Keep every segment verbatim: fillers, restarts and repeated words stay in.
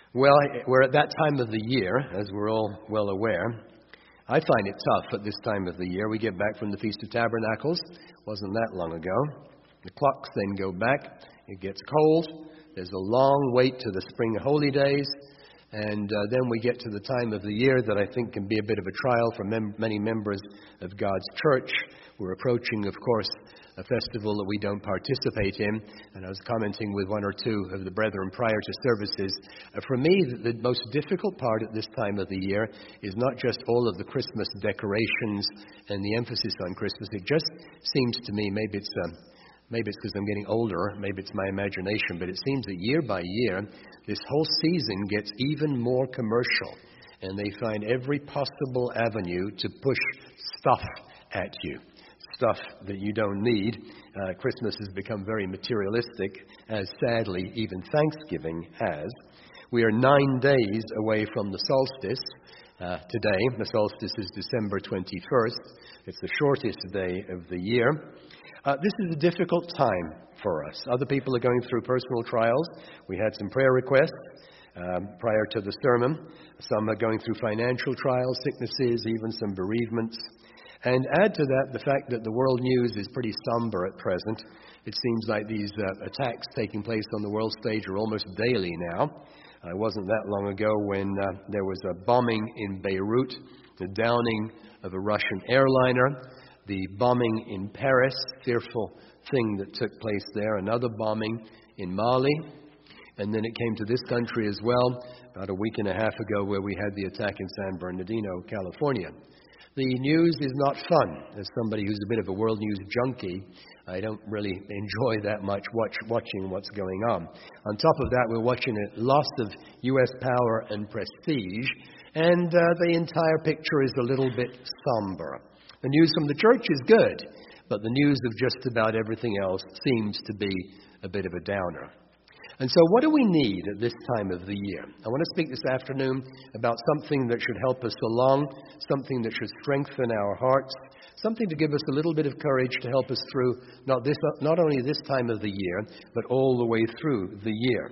Well, we're at that time of the year, as we're all well aware. I find it tough at this time of the year. We get back from the Feast of Tabernacles. Wasn't that long ago. The clocks then go back. It gets cold. There's a long wait to the spring holy days. And uh, then we get to the time of the year that I think can be a bit of a trial for mem- many members of God's church. We're approaching, of course, a festival that we don't participate in. And I was commenting with one or two of the brethren prior to services. Uh, for me, the, the most difficult part at this time of the year is not just all of the Christmas decorations and the emphasis on Christmas. It just seems to me, maybe it's... Uh, Maybe it's because I'm getting older, maybe it's my imagination, but it seems that year by year, this whole season gets even more commercial, and they find every possible avenue to push stuff at you, stuff that you don't need. Uh, Christmas has become very materialistic, as sadly even Thanksgiving has. We are nine days away from the solstice. Uh, today, the solstice is December twenty-first. It's the shortest day of the year. Uh, this is a difficult time for us. Other people are going through personal trials. We had some prayer requests um, prior to the sermon. Some are going through financial trials, sicknesses, even some bereavements. And add to that the fact that the world news is pretty somber at present. It seems like these uh, attacks taking place on the world stage are almost daily now. Uh, it wasn't that long ago when uh, there was a bombing in Beirut, the downing of a Russian airliner, the bombing in Paris, fearful thing that took place there, another bombing in Mali, and then it came to this country as well about a week and a half ago where we had the attack in San Bernardino, California. The news is not fun. As somebody who's a bit of a world news junkie, I don't really enjoy that much watch, watching what's going on. On top of that, we're watching a loss of U S power and prestige, and uh, the entire picture is a little bit somber. The news from the church is good, but the news of just about everything else seems to be a bit of a downer. And so what do we need at this time of the year? I want to speak this afternoon about something that should help us along, something that should strengthen our hearts, something to give us a little bit of courage to help us through not this, not only this time of the year, but all the way through the year.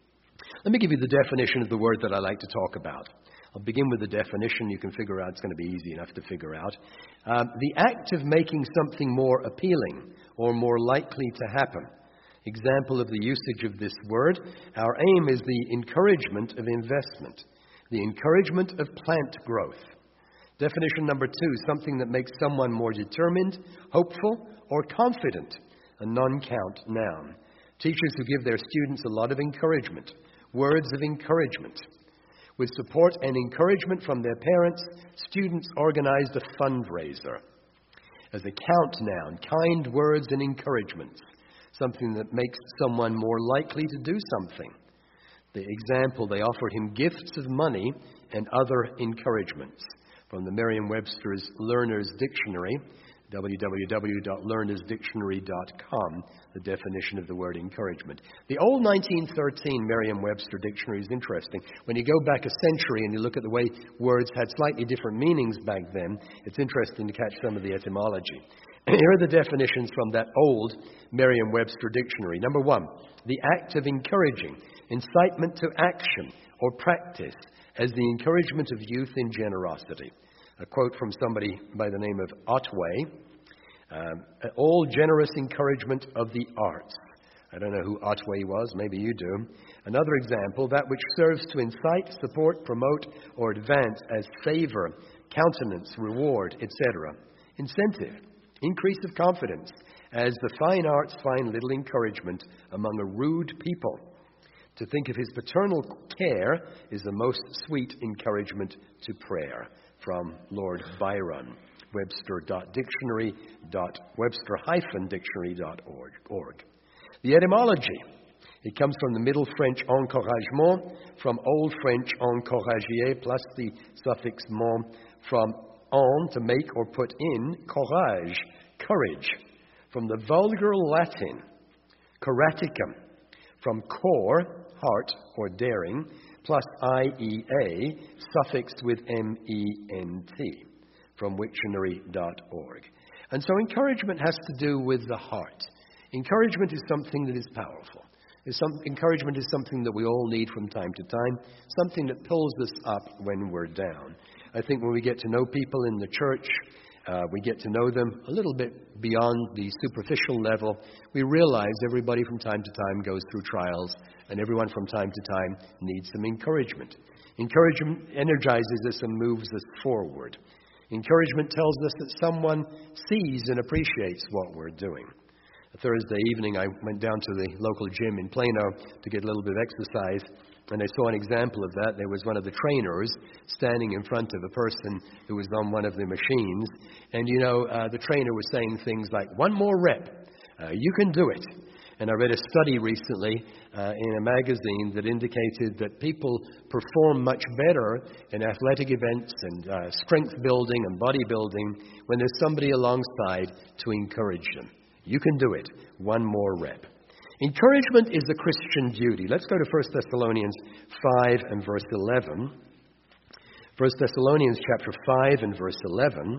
Let me give you the definition of the word that I like to talk about. I'll begin with the definition. You can figure out, it's going to be easy enough to figure out. Um, the act of making something more appealing or more likely to happen. Example of the usage of this word. Our aim is the encouragement of investment, the encouragement of plant growth. Definition number two, something that makes someone more determined, hopeful, or confident. A non-count noun. Teachers who give their students a lot of encouragement, words of encouragement. With support and encouragement from their parents, students organized a fundraiser. As a count noun, kind words and encouragements, something that makes someone more likely to do something. The example, they offered him gifts of money and other encouragements. From the Merriam-Webster's Learner's Dictionary, w w w dot learners dictionary dot com, the definition of the word encouragement. The old nineteen thirteen Merriam-Webster dictionary is interesting. When you go back a century and you look at the way words had slightly different meanings back then, it's interesting to catch some of the etymology. Here are the definitions from that old Merriam-Webster dictionary. Number one, the act of encouraging, incitement to action or practice as the encouragement of youth in generosity. A quote from somebody by the name of Otway, um, all generous encouragement of the arts. I don't know who Otway was, maybe you do. Another example, that which serves to incite, support, promote, or advance as favor, countenance, reward, et cetera. Incentive, increase of confidence, as the fine arts find little encouragement among a rude people. To think of his paternal care is the most sweet encouragement to prayer. From Lord Byron, webster dot dictionary dot webster dash dictionary dot org. The etymology. It comes from the Middle French encouragement, from Old French encourager, plus the suffix ment, from en, to make or put in, courage, courage. From the vulgar Latin, coraticum, from cor, heart or daring, plus I E A, suffixed with M E N T, from wiktionary dot org. And so encouragement has to do with the heart. Encouragement is something that is powerful. Is some, encouragement is something that we all need from time to time, something that pulls us up when we're down. I think when we get to know people in the church, uh, we get to know them a little bit beyond the superficial level, we realize everybody from time to time goes through trials, and everyone from time to time needs some encouragement. Encouragement energizes us and moves us forward. Encouragement tells us that someone sees and appreciates what we're doing. Thursday evening, I went down to the local gym in Plano to get a little bit of exercise, and I saw an example of that. There was one of the trainers standing in front of a person who was on one of the machines, and you know, uh, the trainer was saying things like, one more rep, uh, you can do it. And I read a study recently uh, in a magazine that indicated that people perform much better in athletic events and uh, strength building and bodybuilding when there's somebody alongside to encourage them. You can do it. One more rep. Encouragement is the Christian duty. Let's go to First Thessalonians five and verse eleven. First Thessalonians chapter five and verse eleven.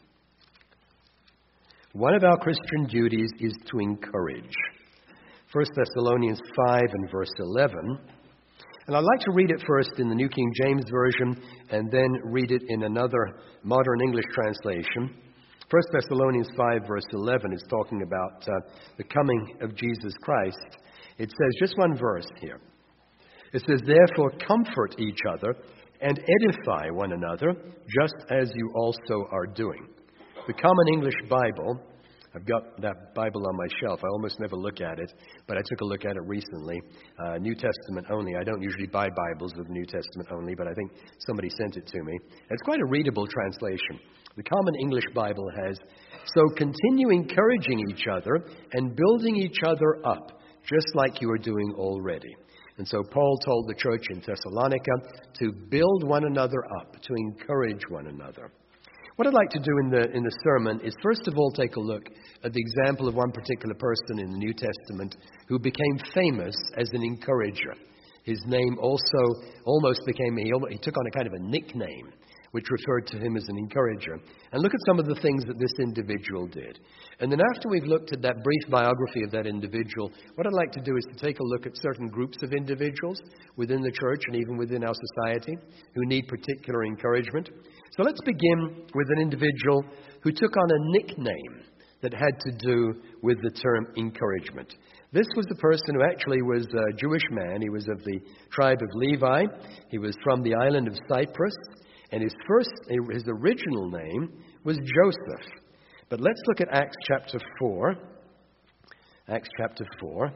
One of our Christian duties is to encourage. First Thessalonians five and verse eleven. And I'd like to read it first in the New King James Version and then read it in another modern English translation. First Thessalonians five, verse eleven, is talking about uh, the coming of Jesus Christ. It says, just one verse here. It says, therefore comfort each other and edify one another, just as you also are doing. The Common English Bible, I've got that Bible on my shelf. I almost never look at it, but I took a look at it recently. Uh, New Testament only. I don't usually buy Bibles with New Testament only, but I think somebody sent it to me. It's quite a readable translation. The Common English Bible has, so continue encouraging each other and building each other up, just like you are doing already. And so Paul told the church in Thessalonica to build one another up, to encourage one another. What I'd like to do in the in the sermon is first of all take a look at the example of one particular person in the New Testament who became famous as an encourager. His name also almost became, he, he took on a kind of a nickname, which referred to him as an encourager. And look at some of the things that this individual did. And then after we've looked at that brief biography of that individual, what I'd like to do is to take a look at certain groups of individuals within the church and even within our society who need particular encouragement. So let's begin with an individual who took on a nickname that had to do with the term encouragement. This was a person who actually was a Jewish man. He was of the tribe of Levi. He was from the island of Cyprus. And his first, his original name was Joseph. But let's look at Acts chapter four. Acts chapter four.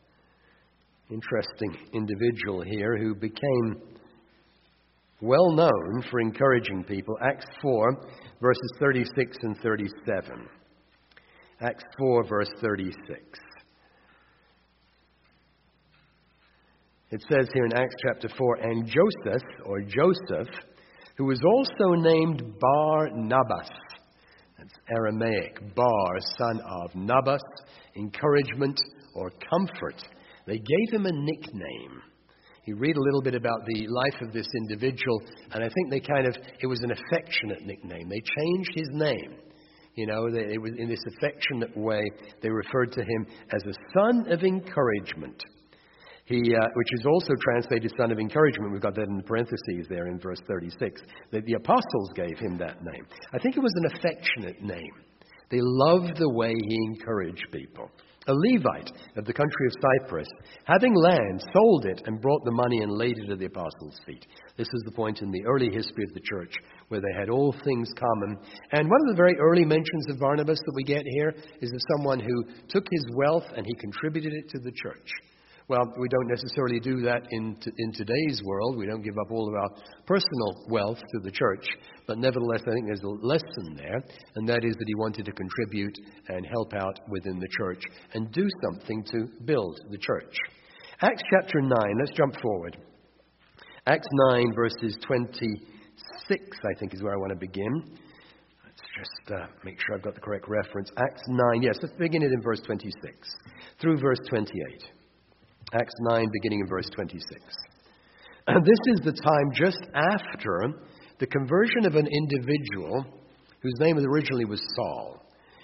Interesting individual here who became well known for encouraging people. Acts four, verses thirty-six and thirty-seven. Acts four, verse thirty-six. It says here in Acts chapter four, and Joseph, or Joseph, who was also named Bar-Nabas. That's Aramaic. Bar, son of Nabas, encouragement or comfort. They gave him a nickname. You read a little bit about the life of this individual, and I think they kind of, it was an affectionate nickname. They changed his name. You know, they, it was in this affectionate way, they referred to him as a son of encouragement. He, uh, which is also translated son of encouragement. We've got that in the parentheses there in verse thirty-six. The, the apostles gave him that name. I think it was an affectionate name. They loved the way he encouraged people. A Levite of the country of Cyprus, having land, sold it and brought the money and laid it at the apostles' feet. This is the point in the early history of the church where they had all things common. And one of the very early mentions of Barnabas that we get here is of someone who took his wealth and he contributed it to the church. Well, we don't necessarily do that in t- in today's world. We don't give up all of our personal wealth to the church. But nevertheless, I think there's a lesson there, and that is that he wanted to contribute and help out within the church and do something to build the church. Acts chapter nine, let's jump forward. Acts nine, verses twenty-six, I think, is where I want to begin. Let's just uh, make sure I've got the correct reference. Acts nine, yes, let's begin it in verse twenty-six through verse twenty-eight. Acts nine, beginning in verse twenty-six. And this is the time just after the conversion of an individual whose name originally was Saul.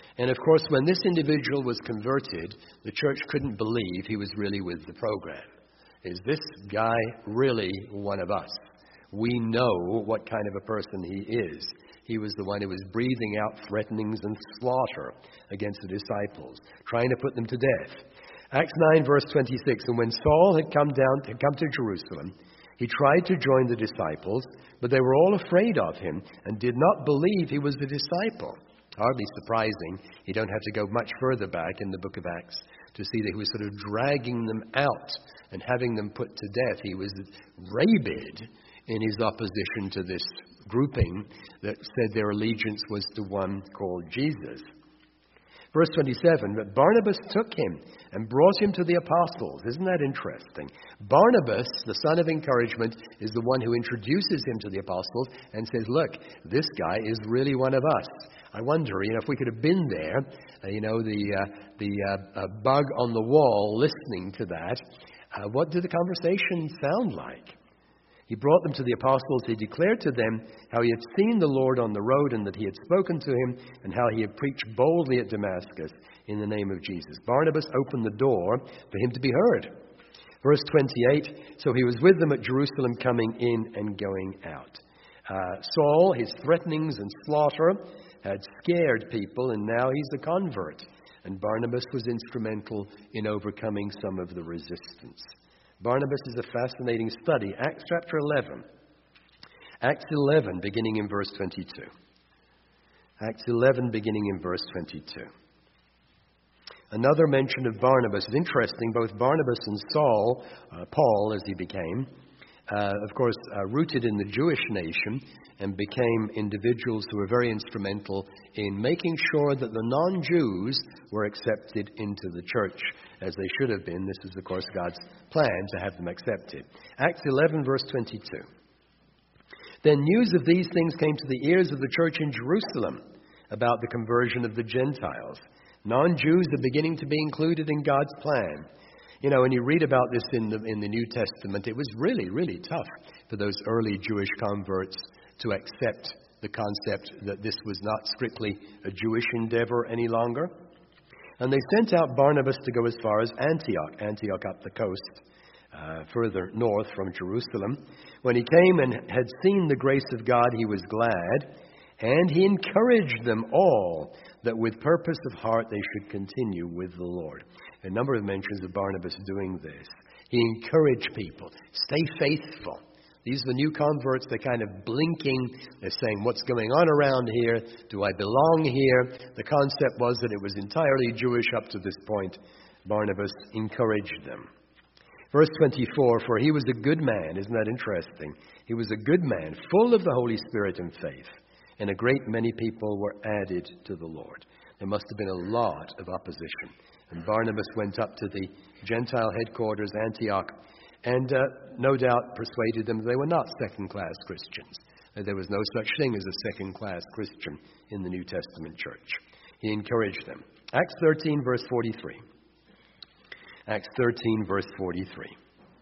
And of course, when this individual was converted, the church couldn't believe he was really with the program. Is this guy really one of us? We know what kind of a person he is. He was the one who was breathing out threatenings and slaughter against the disciples, trying to put them to death. Acts nine, verse twenty-six, and when Saul had come down, had come to Jerusalem, he tried to join the disciples, but they were all afraid of him and did not believe he was a disciple. Hardly surprising. You don't have to go much further back in the book of Acts to see that he was sort of dragging them out and having them put to death. He was rabid in his opposition to this grouping that said their allegiance was to one called Jesus. Verse twenty-seven, but Barnabas took him and brought him to the apostles. Isn't that interesting? Barnabas, the son of encouragement, is the one who introduces him to the apostles and says, look, this guy is really one of us. I wonder, you know, if we could have been there, uh, you know, the uh, the uh, uh, bug on the wall listening to that, uh, what did the conversation sound like? He brought them to the apostles. He declared to them how he had seen the Lord on the road and that he had spoken to him and how he had preached boldly at Damascus in the name of Jesus. Barnabas opened the door for him to be heard. Verse twenty-eight, so he was with them at Jerusalem, coming in and going out. Uh, Saul, his threatenings and slaughter had scared people, and now he's a convert. And Barnabas was instrumental in overcoming some of the resistance. Barnabas is a fascinating study. Acts chapter eleven. Acts eleven, beginning in verse twenty-two. Acts eleven, beginning in verse twenty-two. Another mention of Barnabas is interesting. Both Barnabas and Saul, uh, Paul as he became, uh, of course, uh, rooted in the Jewish nation and became individuals who were very instrumental in making sure that the non-Jews were accepted into the church as they should have been. This is, of course, God's plan to have them accepted. Acts eleven, verse twenty-two. Then news of these things came to the ears of the church in Jerusalem about the conversion of the Gentiles. Non-Jews are beginning to be included in God's plan. You know, when you read about this in the in the New Testament, it was really, really tough for those early Jewish converts to accept the concept that this was not strictly a Jewish endeavor any longer. And they sent out Barnabas to go as far as Antioch, Antioch up the coast, uh, further north from Jerusalem. When he came and had seen the grace of God, he was glad, and he encouraged them all that with purpose of heart they should continue with the Lord. A number of mentions of Barnabas doing this. He encouraged people, stay faithful. These are the new converts. They're kind of blinking. They're saying, what's going on around here? Do I belong here? The concept was that it was entirely Jewish up to this point. Barnabas encouraged them. Verse twenty-four, for he was a good man. Isn't that interesting? He was a good man, full of the Holy Spirit and faith. And a great many people were added to the Lord. There must have been a lot of opposition. And Barnabas went up to the Gentile headquarters, Antioch, and uh, no doubt persuaded them they were not second-class Christians. That there was no such thing as a second-class Christian in the New Testament church. He encouraged them. Acts thirteen, verse forty-three. Acts thirteen, verse forty-three.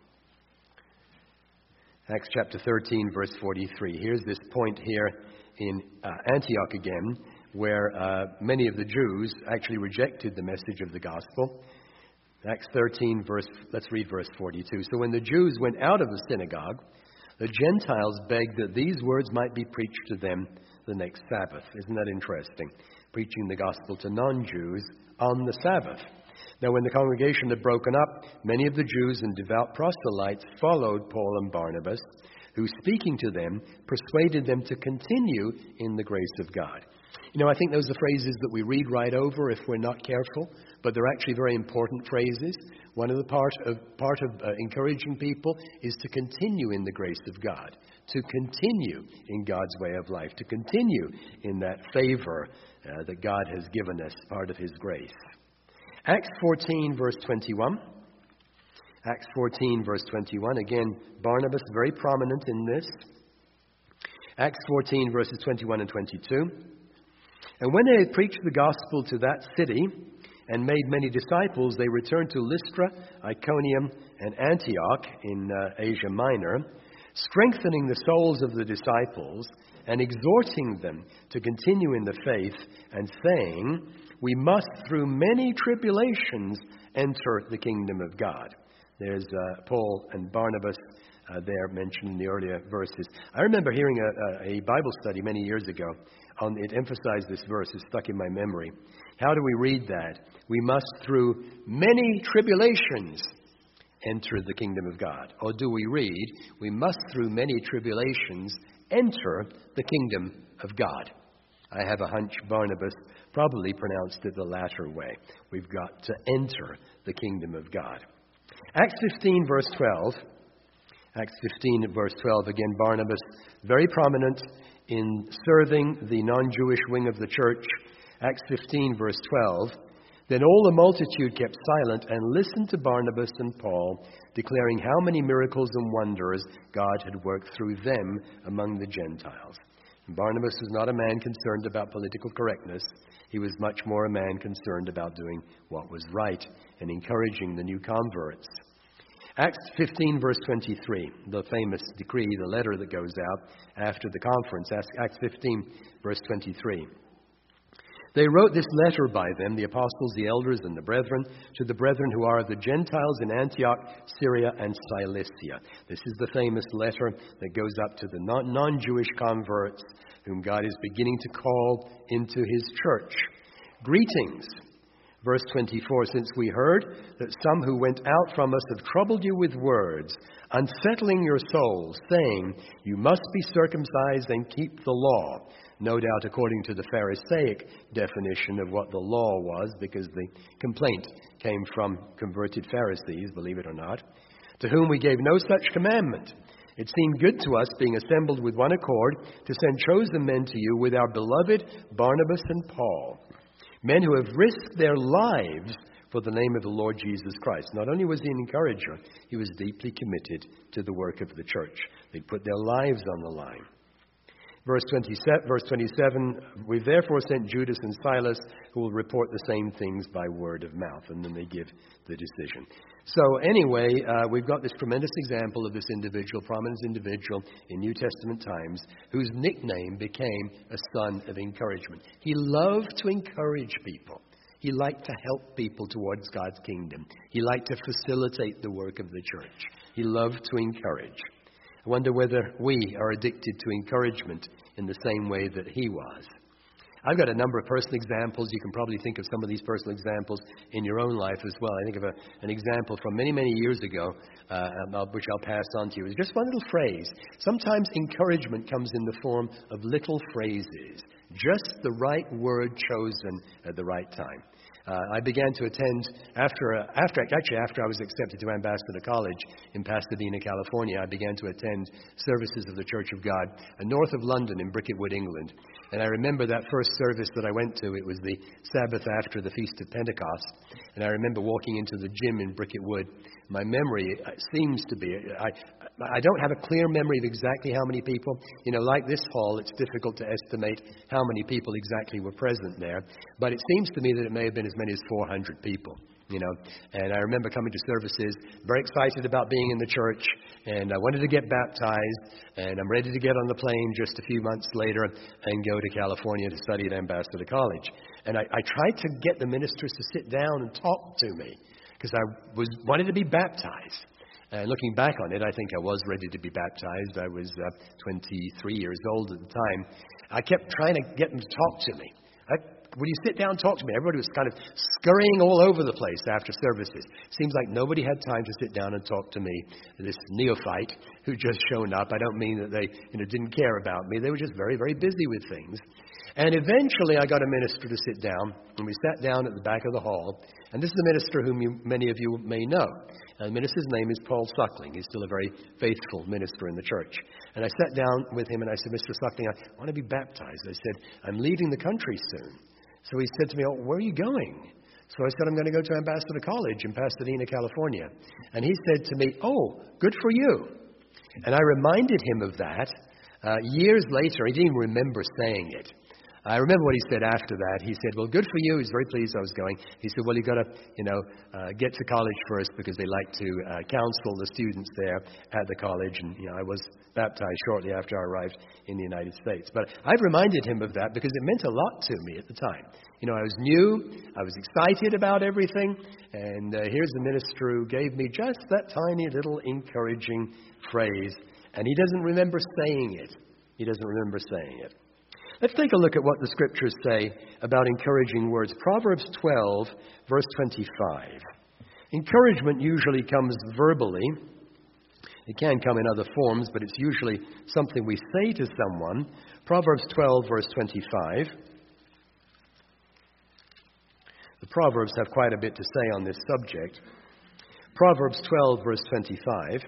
Acts chapter thirteen, verse forty-three. Here's this point here in uh, Antioch again, where uh, many of the Jews actually rejected the message of the gospel. Acts thirteen, verse, let's read verse forty-two. So when the Jews went out of the synagogue, the Gentiles begged that these words might be preached to them the next Sabbath. Isn't that interesting? Preaching the gospel to non-Jews on the Sabbath. Now when the congregation had broken up, many of the Jews and devout proselytes followed Paul and Barnabas, who, speaking to them, persuaded them to continue in the grace of God. You know, I think those are phrases that we read right over if we're not careful, but they're actually very important phrases. One of the part of part of uh, encouraging people is to continue in the grace of God, to continue in God's way of life, to continue in that favor uh, that God has given us, part of His grace. Acts fourteen, verse twenty-one. Acts fourteen, verse twenty-one. Again, Barnabas very prominent in this. Acts fourteen, verses twenty-one and twenty-two. And when they had preached the gospel to that city and made many disciples, they returned to Lystra, Iconium, and Antioch in uh, Asia Minor, strengthening the souls of the disciples and exhorting them to continue in the faith, and saying, we must through many tribulations enter the kingdom of God. There's uh, Paul and Barnabas uh, there mentioned in the earlier verses. I remember hearing a, a, a Bible study many years ago. On, it emphasized this verse. It's stuck in my memory. How do we read that? We must through many tribulations enter the kingdom of God. Or do we read, we must through many tribulations enter the kingdom of God? I have a hunch Barnabas probably pronounced it the latter way. We've got to enter the kingdom of God. Acts fifteen, verse twelve. Acts fifteen, verse twelve. Again, Barnabas, very prominent in serving the non-Jewish wing of the church. Acts fifteen, verse twelve. Then all the multitude kept silent and listened to Barnabas and Paul, declaring how many miracles and wonders God had worked through them among the Gentiles. And Barnabas was not a man concerned about political correctness. He was much more a man concerned about doing what was right and encouraging the new converts. Acts fifteen, verse twenty-three, the famous decree, the letter that goes out after the conference. Acts fifteen, verse twenty-three. They wrote this letter by them, the apostles, the elders, and the brethren, to the brethren who are of the Gentiles in Antioch, Syria, and Cilicia. This is the famous letter that goes up to the non-Jewish converts whom God is beginning to call into his church. Greetings. Verse twenty-four, since we heard that some who went out from us have troubled you with words, unsettling your souls, saying, you must be circumcised and keep the law. No doubt according to the Pharisaic definition of what the law was, because the complaint came from converted Pharisees, believe it or not, to whom we gave no such commandment. It seemed good to us, being assembled with one accord, to send chosen men to you with our beloved Barnabas and Paul, men who have risked their lives for the name of the Lord Jesus Christ. Not only was he an encourager, he was deeply committed to the work of the church. They put their lives on the line. Verse twenty-seven, verse twenty-seven, we've therefore sent Judas and Silas, who will report the same things by word of mouth. And then they give the decision. So anyway, uh, we've got this tremendous example of this individual, prominent individual in New Testament times, whose nickname became a son of encouragement. He loved to encourage people. He liked to help people towards God's kingdom. He liked to facilitate the work of the church. He loved to encourage. I wonder whether we are addicted to encouragement in the same way that he was. I've got a number of personal examples. You can probably think of some of these personal examples in your own life as well. I think of a, an example from many, many years ago, uh, which I'll pass on to you. It's just one little phrase. Sometimes encouragement comes in the form of little phrases, just the right word chosen at the right time. Uh, I began to attend after, uh, after, actually after I was accepted to Ambassador College in Pasadena, California. I began to attend services of the Church of God uh, north of London in Bricket Wood, England. And I remember that first service that I went to. It was the Sabbath after the Feast of Pentecost. And I remember walking into the gym in Bricket Wood. My memory seems to be, I, I don't have a clear memory of exactly how many people. You know, like this hall, it's difficult to estimate how many people exactly were present there. But it seems to me that it may have been as many as four hundred people, you know. And I remember coming to services, very excited about being in the church, and I wanted to get baptized, and I'm ready to get on the plane just a few months later and go to California to study at Ambassador College. And I, I tried to get the ministers to sit down and talk to me, because I was wanted to be baptized. And looking back on it, I think I was ready to be baptized. I was uh, twenty-three years old at the time. I kept trying to get them to talk to me. I, Would you sit down and talk to me? Everybody was kind of scurrying all over the place after services. Seems like nobody had time to sit down and talk to me, this neophyte who just shown up. I don't mean that they you know, didn't care about me. They were just very, very busy with things. And eventually I got a minister to sit down, and we sat down at the back of the hall. And this is a minister whom you, many of you may know. And the minister's name is Paul Suckling. He's still a very faithful minister in the church. And I sat down with him and I said, Mister Suckling, I want to be baptized. I said, I'm leaving the country soon. So he said to me, oh, where are you going? So I said, I'm going to go to Ambassador College in Pasadena, California. And he said to me, oh, good for you. And I reminded him of that. Uh, years later, he didn't even remember saying it. I remember what he said after that. He said, well, good for you. He was very pleased I was going. He said, well, you've got to, you know, uh, get to college first because they like to uh, counsel the students there at the college. And, you know, I was baptized shortly after I arrived in the United States. But I've reminded him of that because it meant a lot to me at the time. You know, I was new. I was excited about everything. And uh, here's the minister who gave me just that tiny little encouraging phrase. And he doesn't remember saying it. He doesn't remember saying it. Let's take a look at what the scriptures say about encouraging words. Proverbs twelve, verse twenty-five. Encouragement usually comes verbally. It can come in other forms, but it's usually something we say to someone. Proverbs twelve, verse twenty-five. The Proverbs have quite a bit to say on this subject. Proverbs twelve, verse twenty-five.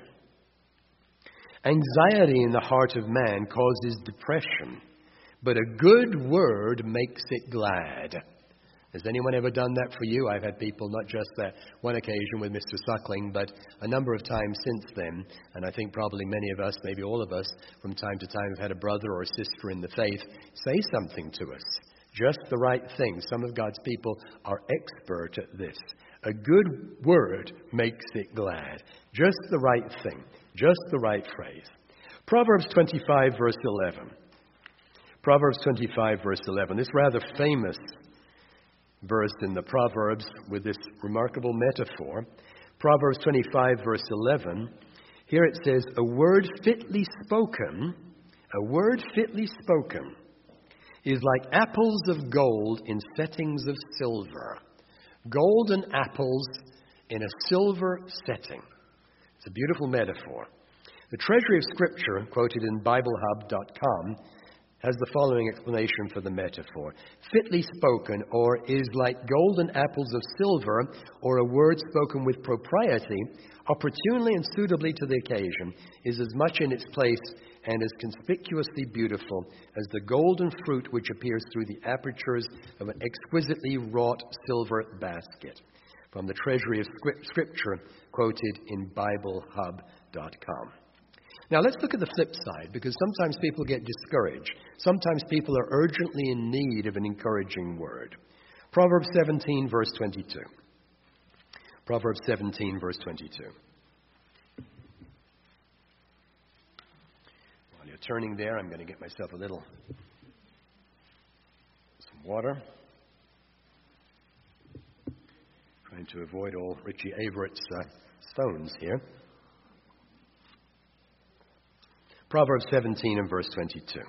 Anxiety in the heart of man causes depression, but a good word makes it glad. Has anyone ever done that for you? I've had people, not just that one occasion with Mister Suckling, but a number of times since then. And I think probably many of us, maybe all of us, from time to time have had a brother or a sister in the faith say something to us. Just the right thing. Some of God's people are expert at this. A good word makes it glad. Just the right thing. Just the right phrase. Proverbs twenty-five, verse eleven. Proverbs twenty-five, verse eleven. This rather famous verse in the Proverbs with this remarkable metaphor. Proverbs twenty-five, verse eleven. Here it says, a word fitly spoken, a word fitly spoken is like apples of gold in settings of silver. Golden apples in a silver setting. It's a beautiful metaphor. The Treasury of Scripture, quoted in Bible Hub dot com, has the following explanation for the metaphor. Fitly spoken, or is like golden apples of silver, or a word spoken with propriety, opportunely and suitably to the occasion, is as much in its place and as conspicuously beautiful as the golden fruit which appears through the apertures of an exquisitely wrought silver basket. From the Treasury of Scripture, quoted in Bible Hub dot com. Now let's look at the flip side, because sometimes people get discouraged. Sometimes people are urgently in need of an encouraging word. Proverbs seventeen, verse twenty-two. Proverbs seventeen, verse twenty-two. While you're turning there, I'm going to get myself a little some water. Trying to avoid all Richie Averett's uh, stones here. Proverbs seventeen and verse twenty-two.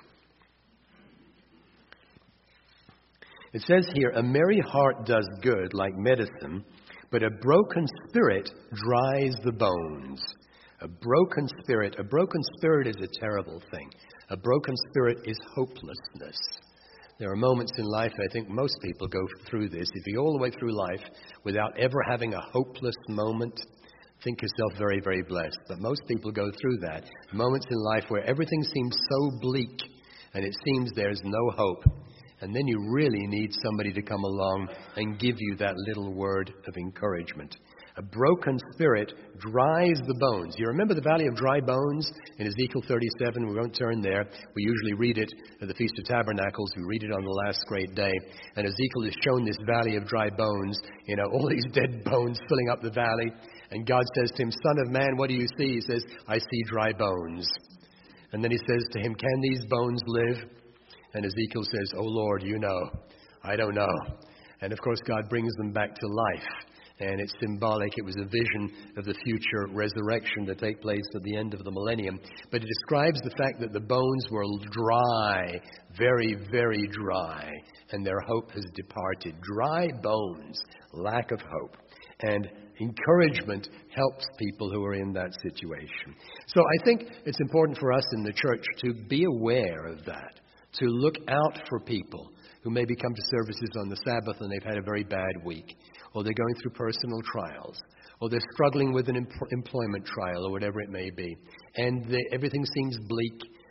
It says here, a merry heart does good like medicine, but a broken spirit dries the bones. A broken spirit, a broken spirit is a terrible thing. A broken spirit is hopelessness. There are moments in life, I think most people go through this. If you go all the way through life without ever having a hopeless moment, think yourself very, very blessed. But most people go through that. Moments in life where everything seems so bleak and it seems there's no hope. And then you really need somebody to come along and give you that little word of encouragement. A broken spirit dries the bones. You remember the Valley of Dry Bones in Ezekiel thirty-seven? We won't turn there. We usually read it at the Feast of Tabernacles. We read it on the last great day. And Ezekiel is shown this Valley of Dry Bones, you know, all these dead bones filling up the valley. And God says to him, Son of man, what do you see? He says, I see dry bones. And then he says to him, can these bones live? And Ezekiel says, oh Lord, you know. I don't know. And of course, God brings them back to life. And it's symbolic. It was a vision of the future resurrection to take place at the end of the millennium. But it describes the fact that the bones were dry, very, very dry, and their hope has departed. Dry bones, lack of hope. And encouragement helps people who are in that situation. So I think it's important for us in the church to be aware of that, to look out for people who maybe come to services on the Sabbath and they've had a very bad week, or they're going through personal trials, or they're struggling with an em- employment trial, or whatever it may be. And they, everything seems bleak,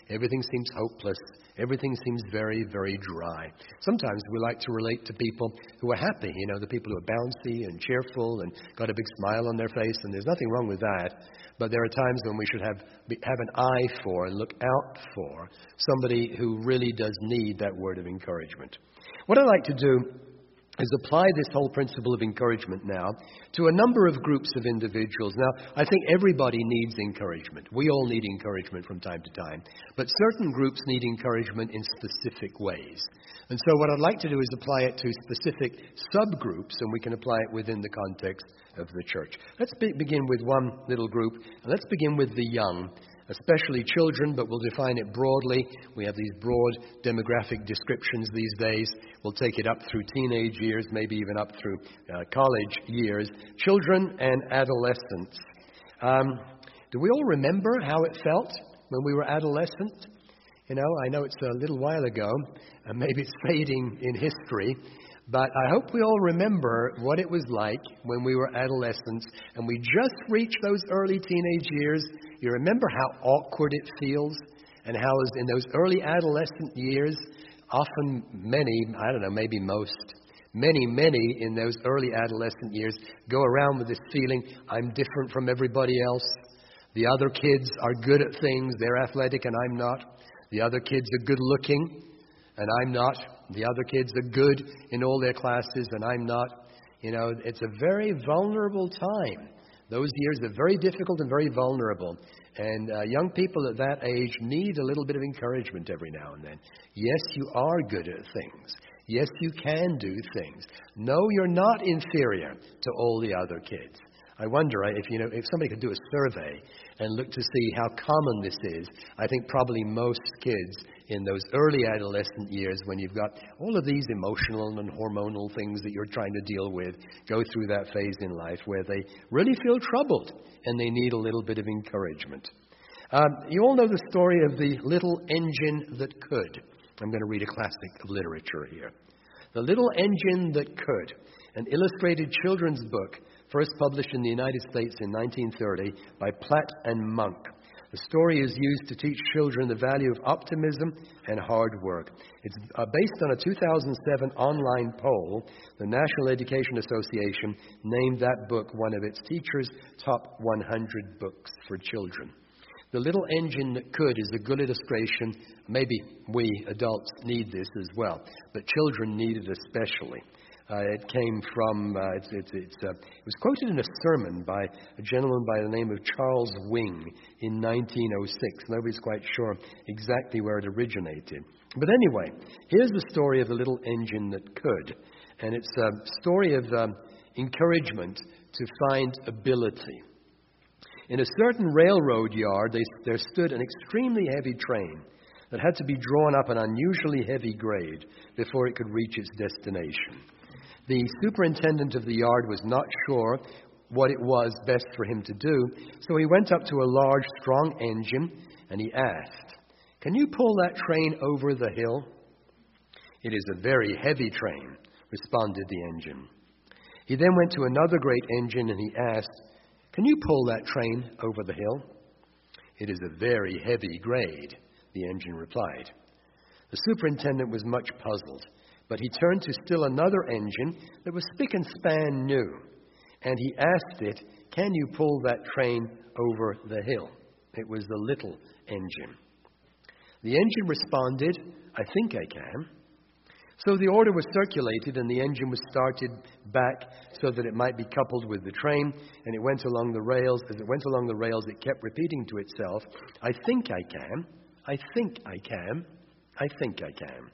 Everything seems hopeless. Everything seems very, very dry. Sometimes we like to relate to people who are happy, you know, the people who are bouncy and cheerful and got a big smile on their face, and there's nothing wrong with that. But there are times when we should have have an eye for and look out for somebody who really does need that word of encouragement. What I like to do is apply this whole principle of encouragement now to a number of groups of individuals. Now, I think everybody needs encouragement. We all need encouragement from time to time. But certain groups need encouragement in specific ways. And so what I'd like to do is apply it to specific subgroups, and we can apply it within the context of the church. Let's be- begin with one little group, and let's begin with the young, especially children, but we'll define it broadly. We have these broad demographic descriptions these days. We'll take it up through teenage years, maybe even up through uh, college years. Children and adolescents. Um, do we all remember how it felt when we were adolescent? You know, I know it's a little while ago, and maybe it's fading in history, but I hope we all remember what it was like when we were adolescents and we just reached those early teenage years. You remember how awkward it feels, and how in those early adolescent years, often many, I don't know, maybe most, many, many in those early adolescent years go around with this feeling, I'm different from everybody else. The other kids are good at things, they're athletic and I'm not. The other kids are good looking and I'm not. The other kids are good in all their classes and I'm not. You know, it's a very vulnerable time. Those years are very difficult and very vulnerable. And uh, young people at that age need a little bit of encouragement every now and then. Yes, you are good at things. Yes, you can do things. No, you're not inferior to all the other kids. I wonder if you know if somebody could do a survey and look to see how common this is. I think probably most kids in those early adolescent years, when you've got all of these emotional and hormonal things that you're trying to deal with, go through that phase in life where they really feel troubled and they need a little bit of encouragement. Um, you all know the story of the little engine that could. I'm going to read a classic of literature here. The Little Engine That Could, an illustrated children's book first published in the United States in nineteen thirty by Platt and Monk. The story is used to teach children the value of optimism and hard work. It's uh, based on a two thousand seven online poll. The National Education Association named that book one of its teachers' top one hundred books for children. The Little Engine That Could is a good illustration. Maybe we adults need this as well, but children need it especially. Uh, it came from, uh, it's, it's, it's, uh, it was quoted in a sermon by a gentleman by the name of Charles Wing in nineteen oh six. Nobody's quite sure exactly where it originated. But anyway, here's the story of the Little Engine That Could. And it's a story of um, encouragement to find ability. In a certain railroad yard, they, there stood an extremely heavy train that had to be drawn up an unusually heavy grade before it could reach its destination. The superintendent of the yard was not sure what it was best for him to do, so he went up to a large, strong engine and he asked, "Can you pull that train over the hill?" "It is a very heavy train," responded the engine. He then went to another great engine and he asked, "Can you pull that train over the hill?" "It is a very heavy grade," the engine replied. The superintendent was much puzzled. But he turned to still another engine that was spick and span new, and he asked it, "Can you pull that train over the hill?" It was the little engine. The engine responded, "I think I can." So the order was circulated, and the engine was started back so that it might be coupled with the train, and it went along the rails. As it went along the rails, it kept repeating to itself, "I think I can, I think I can, I think I can."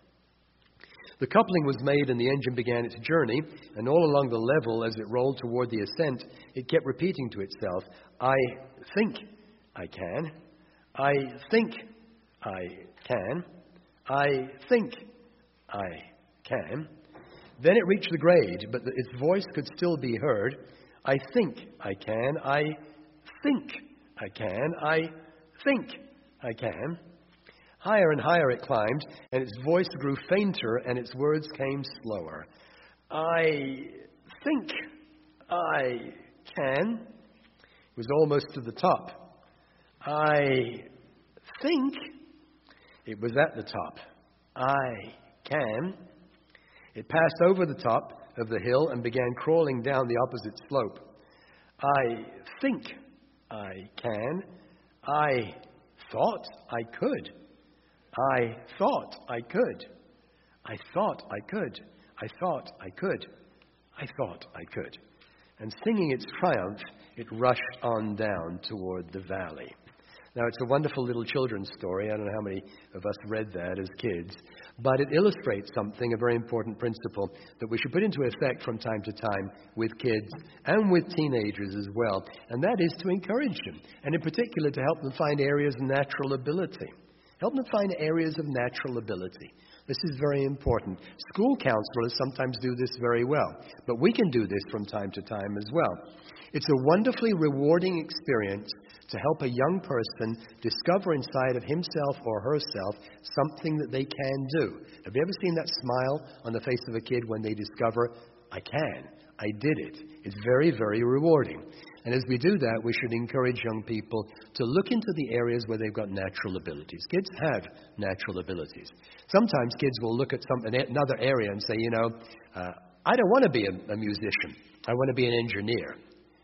The coupling was made and the engine began its journey, and all along the level as it rolled toward the ascent, it kept repeating to itself, "I think I can, I think I can, I think I can." Then it reached the grade, but its voice could still be heard. "I think I can, I think I can, I think I can." Higher and higher it climbed, and its voice grew fainter, and its words came slower. "I think I can." It was almost to the top. "I think It was at the top. I can. It passed over the top of the hill and began crawling down the opposite slope. I think I can. I thought I could. I thought I could. I thought I could. I thought I could. I thought I could. And singing its triumph, it rushed on down toward the valley. Now, it's a wonderful little children's story. I don't know how many of us read that as kids. But it illustrates something, a very important principle, that we should put into effect from time to time with kids and with teenagers as well. And that is to encourage them, and in particular to help them find areas of natural ability. Help them find areas of natural ability. This is very important. School counselors sometimes do this very well, but we can do this from time to time as well. It's a wonderfully rewarding experience to help a young person discover inside of himself or herself something that they can do. Have you ever seen that smile on the face of a kid when they discover, I can, I did it? It's very, very rewarding. And as we do that, we should encourage young people to look into the areas where they've got natural abilities. Kids have natural abilities. Sometimes kids will look at some, another area and say, you know, uh, I don't want to be a, a musician. I want to be an engineer.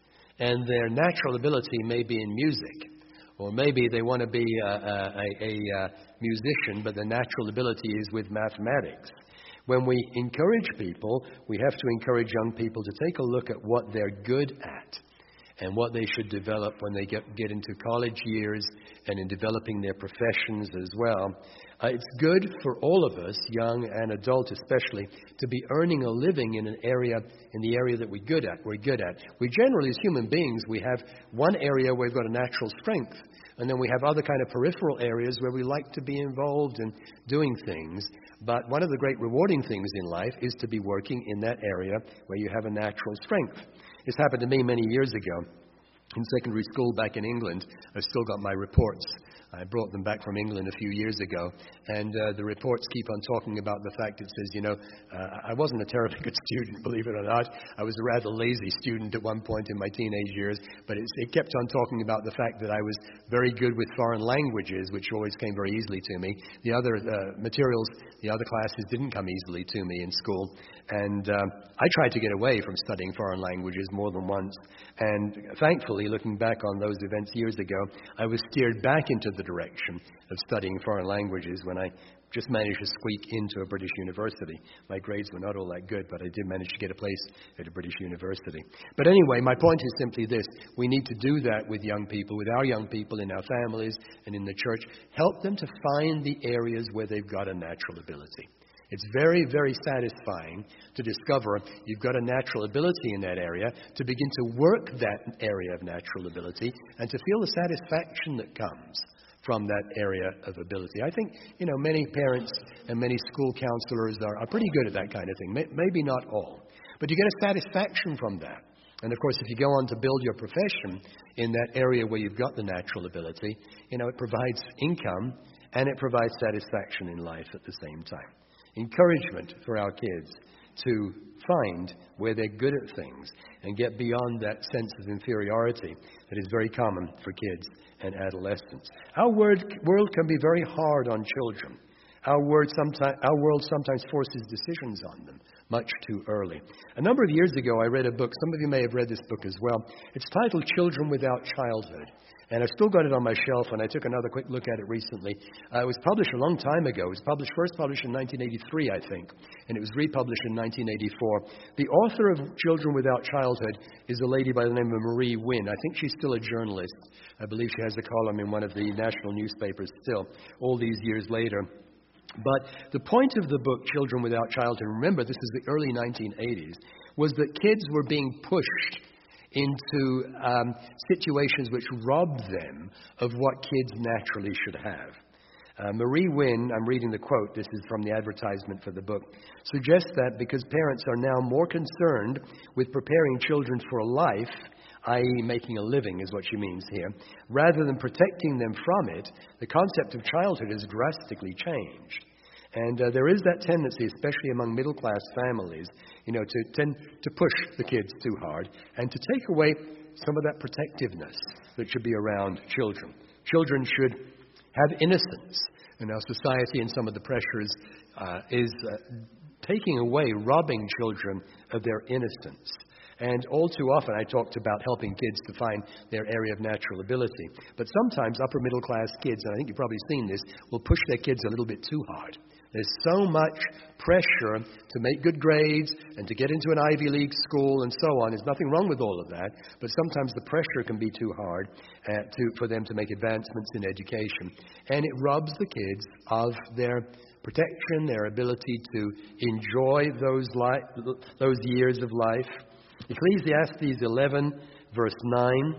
And their natural ability may be in music. Or maybe they want to be a, a, a, a musician, but their natural ability is with mathematics. When we encourage people, we have to encourage young people to take a look at what they're good at and what they should develop when they get, get into college years and in developing their professions as well. Uh, it's good for all of us, young and adult especially, to be earning a living in an area, in the area that we're good at. We're good at. We generally, as human beings, we have one area where we've got a natural strength, and then we have other kind of peripheral areas where we like to be involved in doing things. But one of the great rewarding things in life is to be working in that area where you have a natural strength. This happened to me many years ago. In secondary school back in England, I've still got my reports. I brought them back from England a few years ago, and uh, the reports keep on talking about the fact it says, you know, uh, I wasn't a terribly good student, believe it or not. I was a rather lazy student at one point in my teenage years, but it's, it kept on talking about the fact that I was very good with foreign languages, which always came very easily to me. The other uh, materials, the other classes didn't come easily to me in school, and uh, I tried to get away from studying foreign languages more than once, and thankfully, looking back on those events years ago, I was steered back into the direction of studying foreign languages when I just managed to squeak into a British university. My grades were not all that good, but I did manage to get a place at a British university. But anyway, my point is simply this. We need to do that with young people, with our young people in our families and in the church. Help them to find the areas where they've got a natural ability. It's very, very satisfying to discover you've got a natural ability in that area, to begin to work that area of natural ability, and to feel the satisfaction that comes from that area of ability. I think, you know, many parents and many school counselors are, are pretty good at that kind of thing. May, maybe not all, but you get a satisfaction from that. And of course, if you go on to build your profession in that area where you've got the natural ability, you know, it provides income and it provides satisfaction in life at the same time. Encouragement for our kids to find where they're good at things and get beyond that sense of inferiority that is very common for kids and adolescents. Our world, world can be very hard on children. Our, word sometime, our world sometimes forces decisions on them much too early. A number of years ago, I read a book. Some of you may have read this book as well. It's titled Children Without Childhood. And I've still got it on my shelf, and I took another quick look at it recently. Uh, it was published a long time ago. It was published, first published in nineteen eighty-three, I think, and it was republished in nineteen eighty-four. The author of Children Without Childhood is a lady by the name of Marie Wynne. I think she's still a journalist. I believe she has a column in one of the national newspapers still, all these years later. But the point of the book, Children Without Childhood, remember this is the early nineteen eighties, was that kids were being pushed into um, situations which robbed them of what kids naturally should have. Uh, Marie Wynne, I'm reading the quote, this is from the advertisement for the book, suggests that because parents are now more concerned with preparing children for a life, that is making a living is what she means here, rather than protecting them from it, the concept of childhood has drastically changed. And uh, there is that tendency, especially among middle-class families, you know, to tend to push the kids too hard and to take away some of that protectiveness that should be around children. Children should have innocence. And our society and some of the pressures uh, is uh, taking away, robbing children of their innocence. And all too often, I talked about helping kids to find their area of natural ability. But sometimes upper middle class kids, and I think you've probably seen this, will push their kids a little bit too hard. There's so much pressure to make good grades and to get into an Ivy League school and so on. There's nothing wrong with all of that, but sometimes the pressure can be too hard uh, to, for them to make advancements in education. And it robs the kids of their protection, their ability to enjoy those, li- those years of life. Ecclesiastes eleven, verse nine.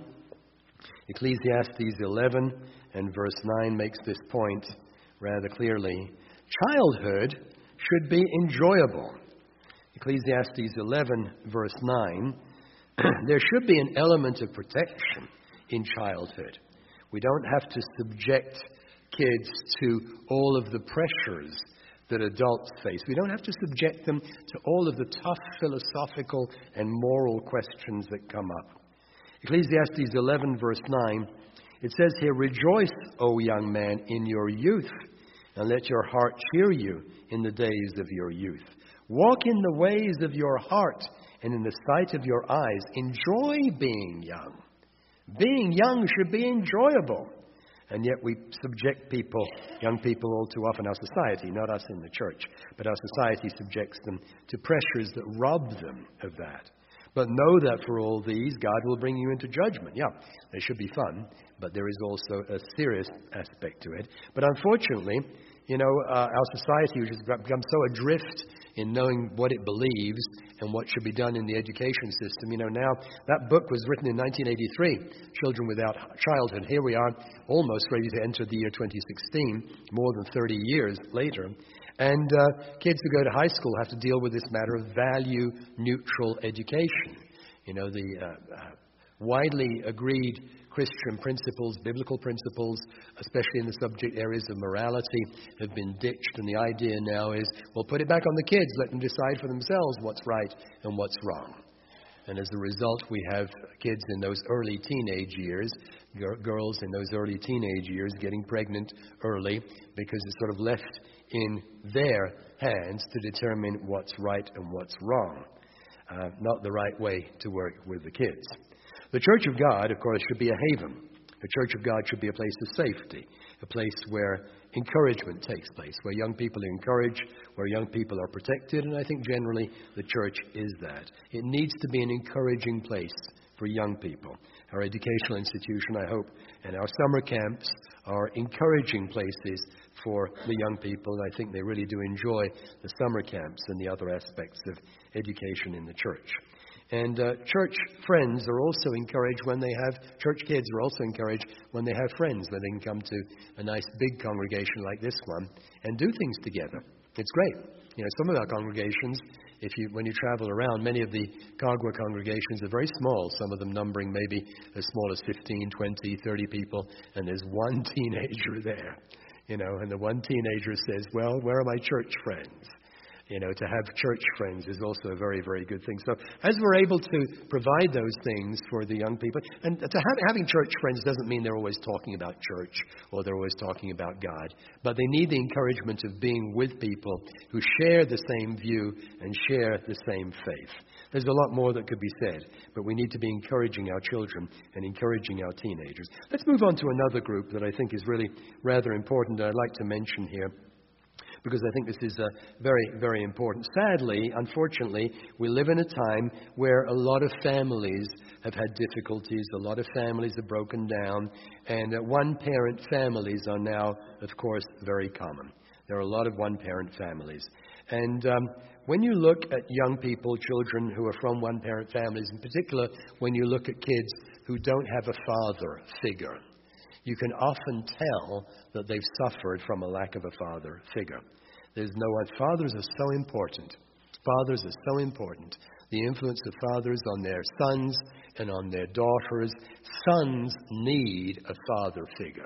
Ecclesiastes eleven and verse nine makes this point rather clearly. Childhood should be enjoyable. Ecclesiastes eleven, verse nine. There should be an element of protection in childhood. We don't have to subject kids to all of the pressures that adults face. We don't have to subject them to all of the tough philosophical and moral questions that come up. Ecclesiastes eleven, verse nine, it says here, "Rejoice, O young man, in your youth, and let your heart cheer you in the days of your youth. Walk in the ways of your heart, and in the sight of your eyes. Enjoy being young." Being young should be enjoyable. And yet we subject people, young people all too often, our society, not us in the church, but our society subjects them to pressures that rob them of that. But know that for all these, God will bring you into judgment. Yeah, they should be fun, but there is also a serious aspect to it. But unfortunately, you know, uh, our society, which has become so adrift in knowing what it believes and what should be done in the education system. You know, now, that book was written in nineteen eighty-three, Children Without Childhood. Here we are, almost ready to enter the year twenty sixteen, more than thirty years later. And uh, kids who go to high school have to deal with this matter of value-neutral education. You know, the uh, uh, widely agreed Christian principles, biblical principles, especially in the subject areas of morality, have been ditched. And the idea now is, well, put it back on the kids. Let them decide for themselves what's right and what's wrong. And as a result, we have kids in those early teenage years, g- girls in those early teenage years getting pregnant early because it's sort of left in their hands to determine what's right and what's wrong. Uh, not the right way to work with the kids. The Church of God, of course, should be a haven. The Church of God should be a place of safety, a place where encouragement takes place, where young people are encouraged, where young people are protected, and I think generally the church is that. It needs to be an encouraging place for young people. Our educational institution, I hope, and our summer camps are encouraging places for the young people. I think they really do enjoy the summer camps and the other aspects of education in the church. And uh, church friends are also encouraged when they have, church kids are also encouraged when they have friends, where they can come to a nice big congregation like this one and do things together. It's great. You know, some of our congregations, if you, when you travel around, many of the Kagwa congregations are very small, some of them numbering maybe as small as fifteen, twenty, thirty people, and there's one teenager there. You know, and the one teenager says, well, where are my church friends? You know, to have church friends is also a very, very good thing. So as we're able to provide those things for the young people, and to have, having church friends doesn't mean they're always talking about church or they're always talking about God, but they need the encouragement of being with people who share the same view and share the same faith. There's a lot more that could be said, but we need to be encouraging our children and encouraging our teenagers. Let's move on to another group that I think is really rather important that I'd like to mention here, because I think this is uh, very, very important. Sadly, unfortunately, we live in a time where a lot of families have had difficulties, a lot of families are broken down, and uh, one-parent families are now, of course, very common. There are a lot of one-parent families. And um, when you look at young people, children who are from one-parent families, in particular when you look at kids who don't have a father figure, you can often tell that they've suffered from a lack of a father figure. There's no one. Fathers are so important. Fathers are so important. The influence of fathers on their sons and on their daughters. Sons need a father figure.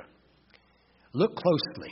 Look closely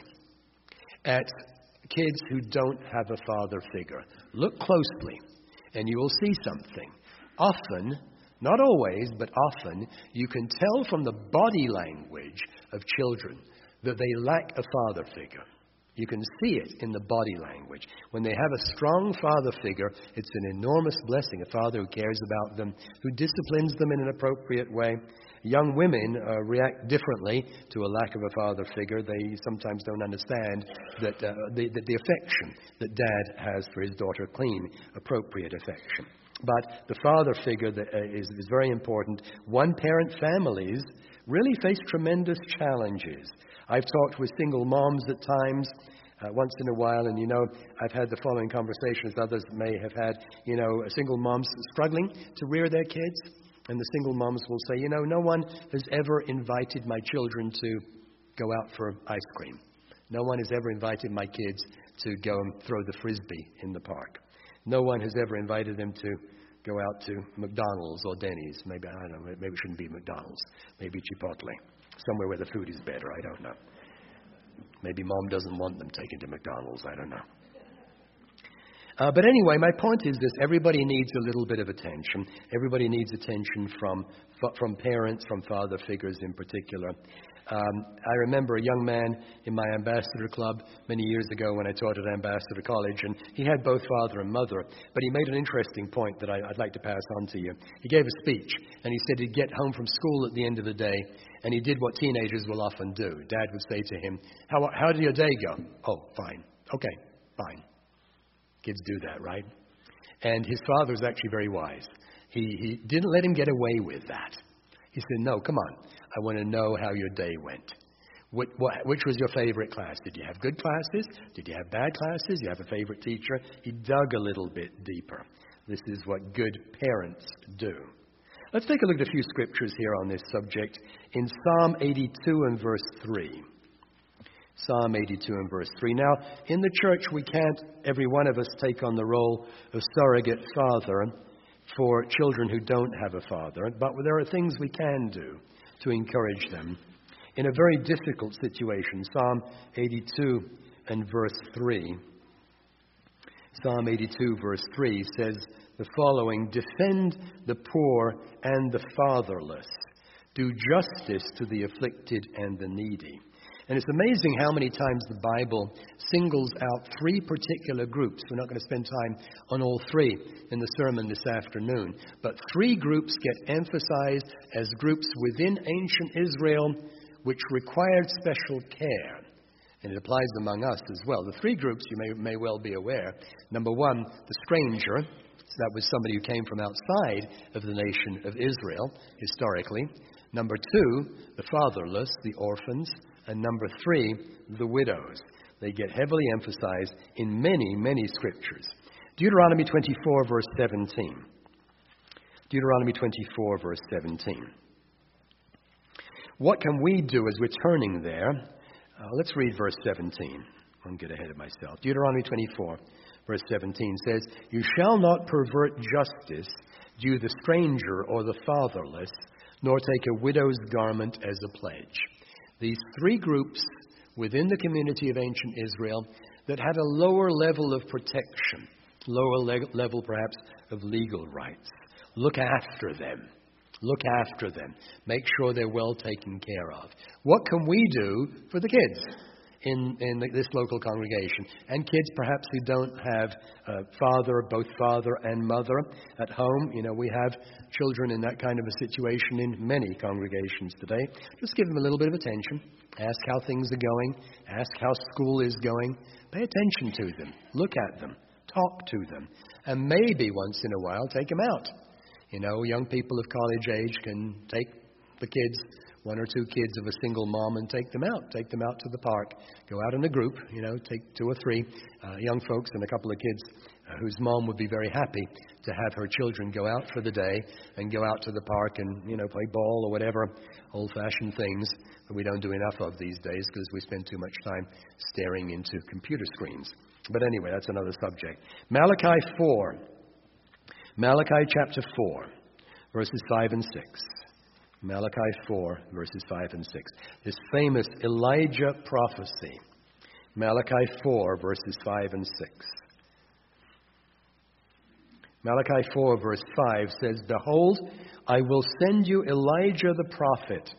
at kids who don't have a father figure. Look closely, and you will see something. Often, not always, but often, you can tell from the body language of children that they lack a father figure. You can see it in the body language. When they have a strong father figure, it's an enormous blessing. A father who cares about them, who disciplines them in an appropriate way. Young women uh, react differently to a lack of a father figure. They sometimes don't understand that uh, the, the, the affection that dad has for his daughter, clean, appropriate affection. But the father figure that, uh, is, is very important. One-parent families really face tremendous challenges. I've talked with single moms at times, uh, once in a while, and you know, I've had the following conversations, others may have had, you know, single moms struggling to rear their kids, and the single moms will say, you know, no one has ever invited my children to go out for ice cream. No one has ever invited my kids to go and throw the frisbee in the park. No one has ever invited them to go out to McDonald's or Denny's. Maybe, I don't know, maybe it shouldn't be McDonald's. Maybe Chipotle. Somewhere where the food is better, I don't know. Maybe mom doesn't want them taken to McDonald's, I don't know. Uh, but anyway, my point is this: everybody needs a little bit of attention. Everybody needs attention from from parents, from father figures in particular. Um, I remember a young man in my ambassador club many years ago when I taught at Ambassador College, and he had both father and mother, but he made an interesting point that I, I'd like to pass on to you. He gave a speech, and he said he'd get home from school at the end of the day, and he did what teenagers will often do. Dad would say to him, how, how did your day go? Oh, fine. Okay, fine. Kids do that, right? And his father was actually very wise. He, he didn't let him get away with that. He said, no, come on. I want to know how your day went. What, what, which was your favorite class? Did you have good classes? Did you have bad classes? Did you have a favorite teacher? He dug a little bit deeper. This is what good parents do. Let's take a look at a few scriptures here on this subject. In Psalm eighty-two and verse three. Psalm eighty-two and verse three. Now, in the church, we can't, every one of us, take on the role of surrogate father for children who don't have a father, but there are things we can do to encourage them in a very difficult situation. Psalm eighty-two and verse three. Psalm eighty-two verse three says the following: defend the poor and the fatherless. Do justice to the afflicted and the needy. And it's amazing how many times the Bible singles out three particular groups. We're not going to spend time on all three in the sermon this afternoon. But three groups get emphasized as groups within ancient Israel which required special care. And it applies among us as well. The three groups, you may, may well be aware. Number one, the stranger. So that was somebody who came from outside of the nation of Israel, historically. Number two, the fatherless, the orphans. And number three, the widows. They get heavily emphasized in many, many scriptures. Deuteronomy twenty-four, verse seventeen. Deuteronomy twenty-four, verse seventeen. What can we do as we're turning there? Uh, let's read verse seventeen. I'll get ahead of myself. Deuteronomy twenty-four, verse seventeen says, "You shall not pervert justice due the stranger or the fatherless, nor take a widow's garment as a pledge." These three groups within the community of ancient Israel that had a lower level of protection, lower le- level perhaps of legal rights. Look after them. Look after them. Make sure they're well taken care of. What can we do for the kids in, in the, this local congregation? And kids perhaps who don't have a father, both father and mother at home. You know, we have children in that kind of a situation in many congregations today. Just give them a little bit of attention. Ask how things are going. Ask how school is going. Pay attention to them. Look at them. Talk to them. And maybe once in a while take them out. You know, young people of college age can take the kids, one or two kids of a single mom, and take them out. Take them out to the park. Go out in a group, you know, take two or three uh, young folks and a couple of kids uh, whose mom would be very happy to have her children go out for the day and go out to the park and, you know, play ball or whatever old-fashioned things that we don't do enough of these days because we spend too much time staring into computer screens. But anyway, that's another subject. Malachi four. Malachi chapter four, verses five and six. Malachi four, verses five and six. This famous Elijah prophecy. Malachi four, verses five and six. Malachi four, verse five says, "Behold, I will send you Elijah the prophet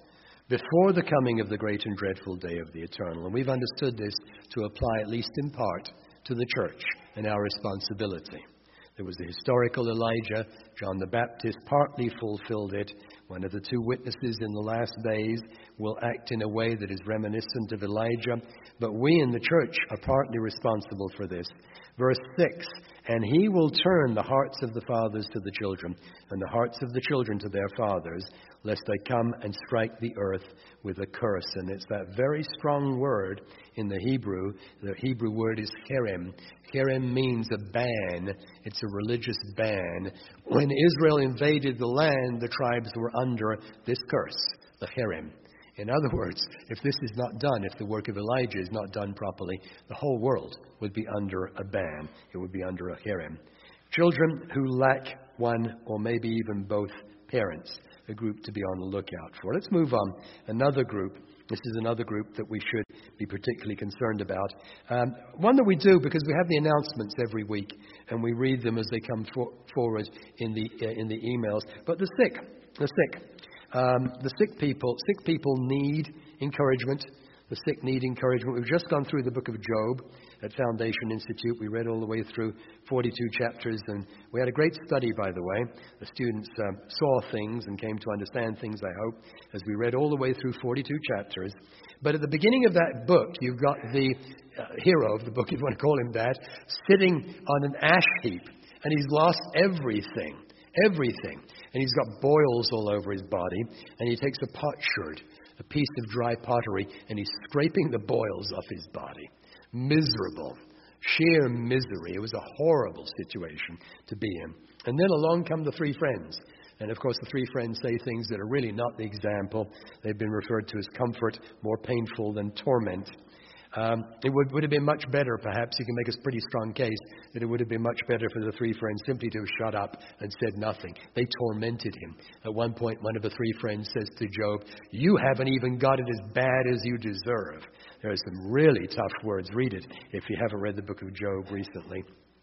before the coming of the great and dreadful day of the eternal. And we've understood this to apply, at least in part, to the church and our responsibility. There was the historical Elijah. John the Baptist partly fulfilled it. One of the two witnesses in the last days will act in a way that is reminiscent of Elijah. But we in the church are partly responsible for this. Verse six, and he will turn the hearts of the fathers to the children, and the hearts of the children to their fathers, lest I come and strike the earth with a curse. And it's that very strong word in the Hebrew. The Hebrew word is herem. Herem means a ban. It's a religious ban. When Israel invaded the land, the tribes were under this curse, the herem. In other words, if this is not done, if the work of Elijah is not done properly, the whole world would be under a ban. It would be under a herem. Children who lack one or maybe even both parents, a group to be on the lookout for. Let's move on. Another group. This is another group that we should be particularly concerned about. Um, one that we do because we have the announcements every week and we read them as they come for- forward in the uh, in the emails. But the sick, the sick. Um, the sick people, sick people need encouragement. The sick need encouragement. We've just gone through the book of Job at Foundation Institute. We read all the way through forty-two chapters, and we had a great study, by the way. The students um, saw things and came to understand things, I hope, as we read all the way through forty-two chapters. But at the beginning of that book, you've got the uh, hero of the book, if you want to call him that, sitting on an ash heap, and he's lost everything. Everything. And he's got boils all over his body. And he takes a potsherd, a piece of dry pottery, and he's scraping the boils off his body. Miserable. Sheer misery. It was a horrible situation to be in. And then along come the three friends. And of course the three friends say things that are really not the example. They've been referred to as comfort, more painful than torment. Um, it would, would have been much better, perhaps, you can make a pretty strong case, that it would have been much better for the three friends simply to have shut up and said nothing. They tormented him. At one point, one of the three friends says to Job, you haven't even got it as bad as you deserve. There are some really tough words. Read it if you haven't read the book of Job recently.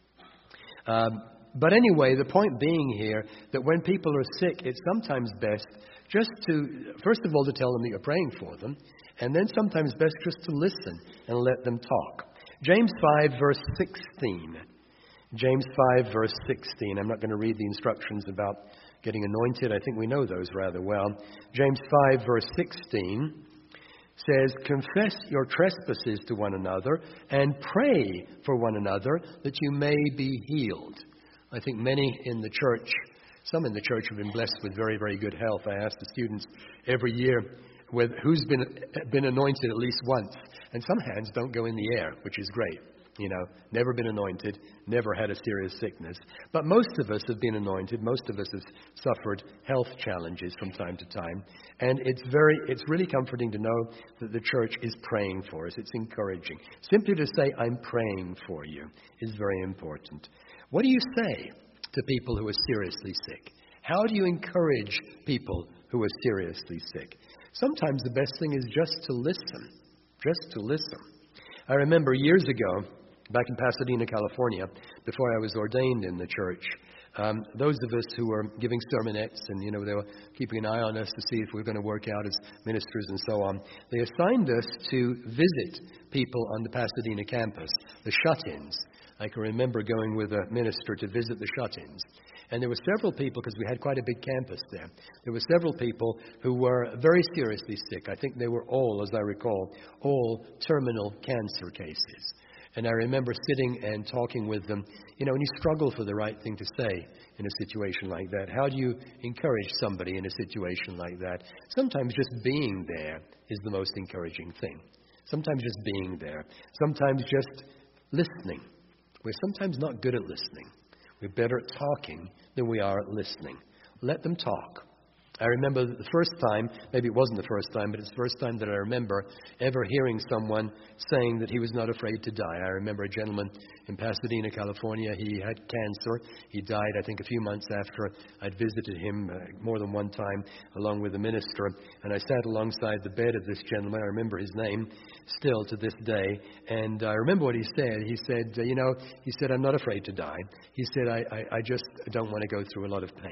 Um, but anyway, the point being here that when people are sick, it's sometimes best just to, first of all, to tell them that you're praying for them. And then sometimes best just to listen and let them talk. James five, verse sixteen. James five, verse sixteen. I'm not going to read the instructions about getting anointed. I think we know those rather well. James five, verse sixteen says, confess your trespasses to one another and pray for one another that you may be healed. I think many in the church, some in the church have been blessed with very, very good health. I ask the students every year, with who's been been anointed at least once. And some hands don't go in the air, which is great. You know, never been anointed, never had a serious sickness. But most of us have been anointed. Most of us have suffered health challenges from time to time. And it's very, it's really comforting to know that the church is praying for us. It's encouraging. Simply to say, I'm praying for you is very important. What do you say to people who are seriously sick? How do you encourage people who are seriously sick? Sometimes the best thing is just to listen, just to listen. I remember years ago, back in Pasadena, California, before I was ordained in the church, um, those of us who were giving sermonettes and, you know, they were keeping an eye on us to see if we were going to work out as ministers and so on, they assigned us to visit people on the Pasadena campus, the shut-ins. I can remember going with a minister to visit the shut-ins. And there were several people, because we had quite a big campus there, there were several people who were very seriously sick. I think they were all, as I recall, all terminal cancer cases. And I remember sitting and talking with them, you know, and you struggle for the right thing to say in a situation like that. How do you encourage somebody in a situation like that? Sometimes just being there is the most encouraging thing. Sometimes just being there. Sometimes just listening. We're sometimes not good at listening. We're better at talking than we are at listening. Let them talk. I remember the first time, maybe it wasn't the first time, but it's the first time that I remember ever hearing someone saying that he was not afraid to die. I remember a gentleman in Pasadena, California. He had cancer. He died, I think, a few months after I'd visited him uh, more than one time, along with a minister. And I sat alongside the bed of this gentleman. I remember his name still to this day. And I remember what he said. He said, uh, you know, he said, I'm not afraid to die. He said, I, I, I just don't want to go through a lot of pain.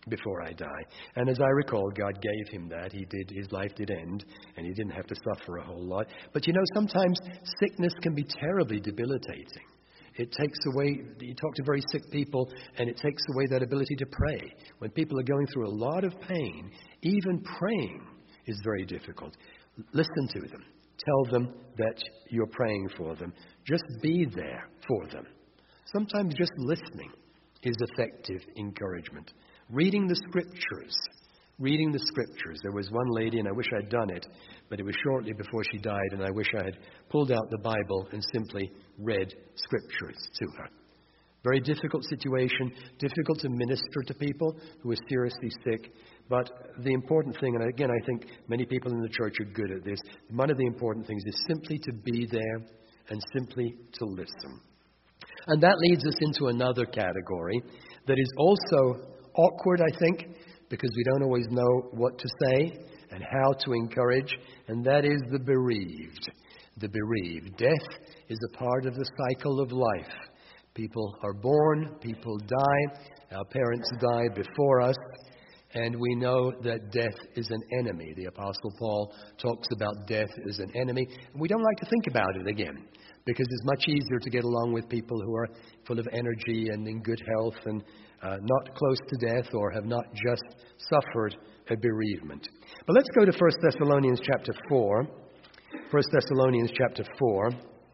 before I die. And as I recall, God gave him that. He did, his life did end, and he didn't have to suffer a whole lot. But you know, sometimes sickness can be terribly debilitating. It takes away, you talk to very sick people, and it takes away that ability to pray. When people are going through a lot of pain, even praying is very difficult. Listen to them. Tell them that you're praying for them. Just be there for them. Sometimes just listening is effective encouragement. Reading the scriptures. Reading the scriptures. There was one lady, and I wish I'd done it, but it was shortly before she died, and I wish I had pulled out the Bible and simply read scriptures to her. Very difficult situation, difficult to minister to people who are seriously sick. But the important thing, and again, I think many people in the church are good at this, one of the important things is simply to be there and simply to listen. And that leads us into another category that is also awkward, I think, because we don't always know what to say and how to encourage, and that is the bereaved. The bereaved. Death is a part of the cycle of life. People are born, people die, our parents die before us, and we know that death is an enemy. The Apostle Paul talks about death as an enemy, and we don't like to think about it again, because it's much easier to get along with people who are full of energy and in good health and uh, not close to death or have not just suffered a bereavement. But let's go to First Thessalonians chapter four. First Thessalonians chapter four,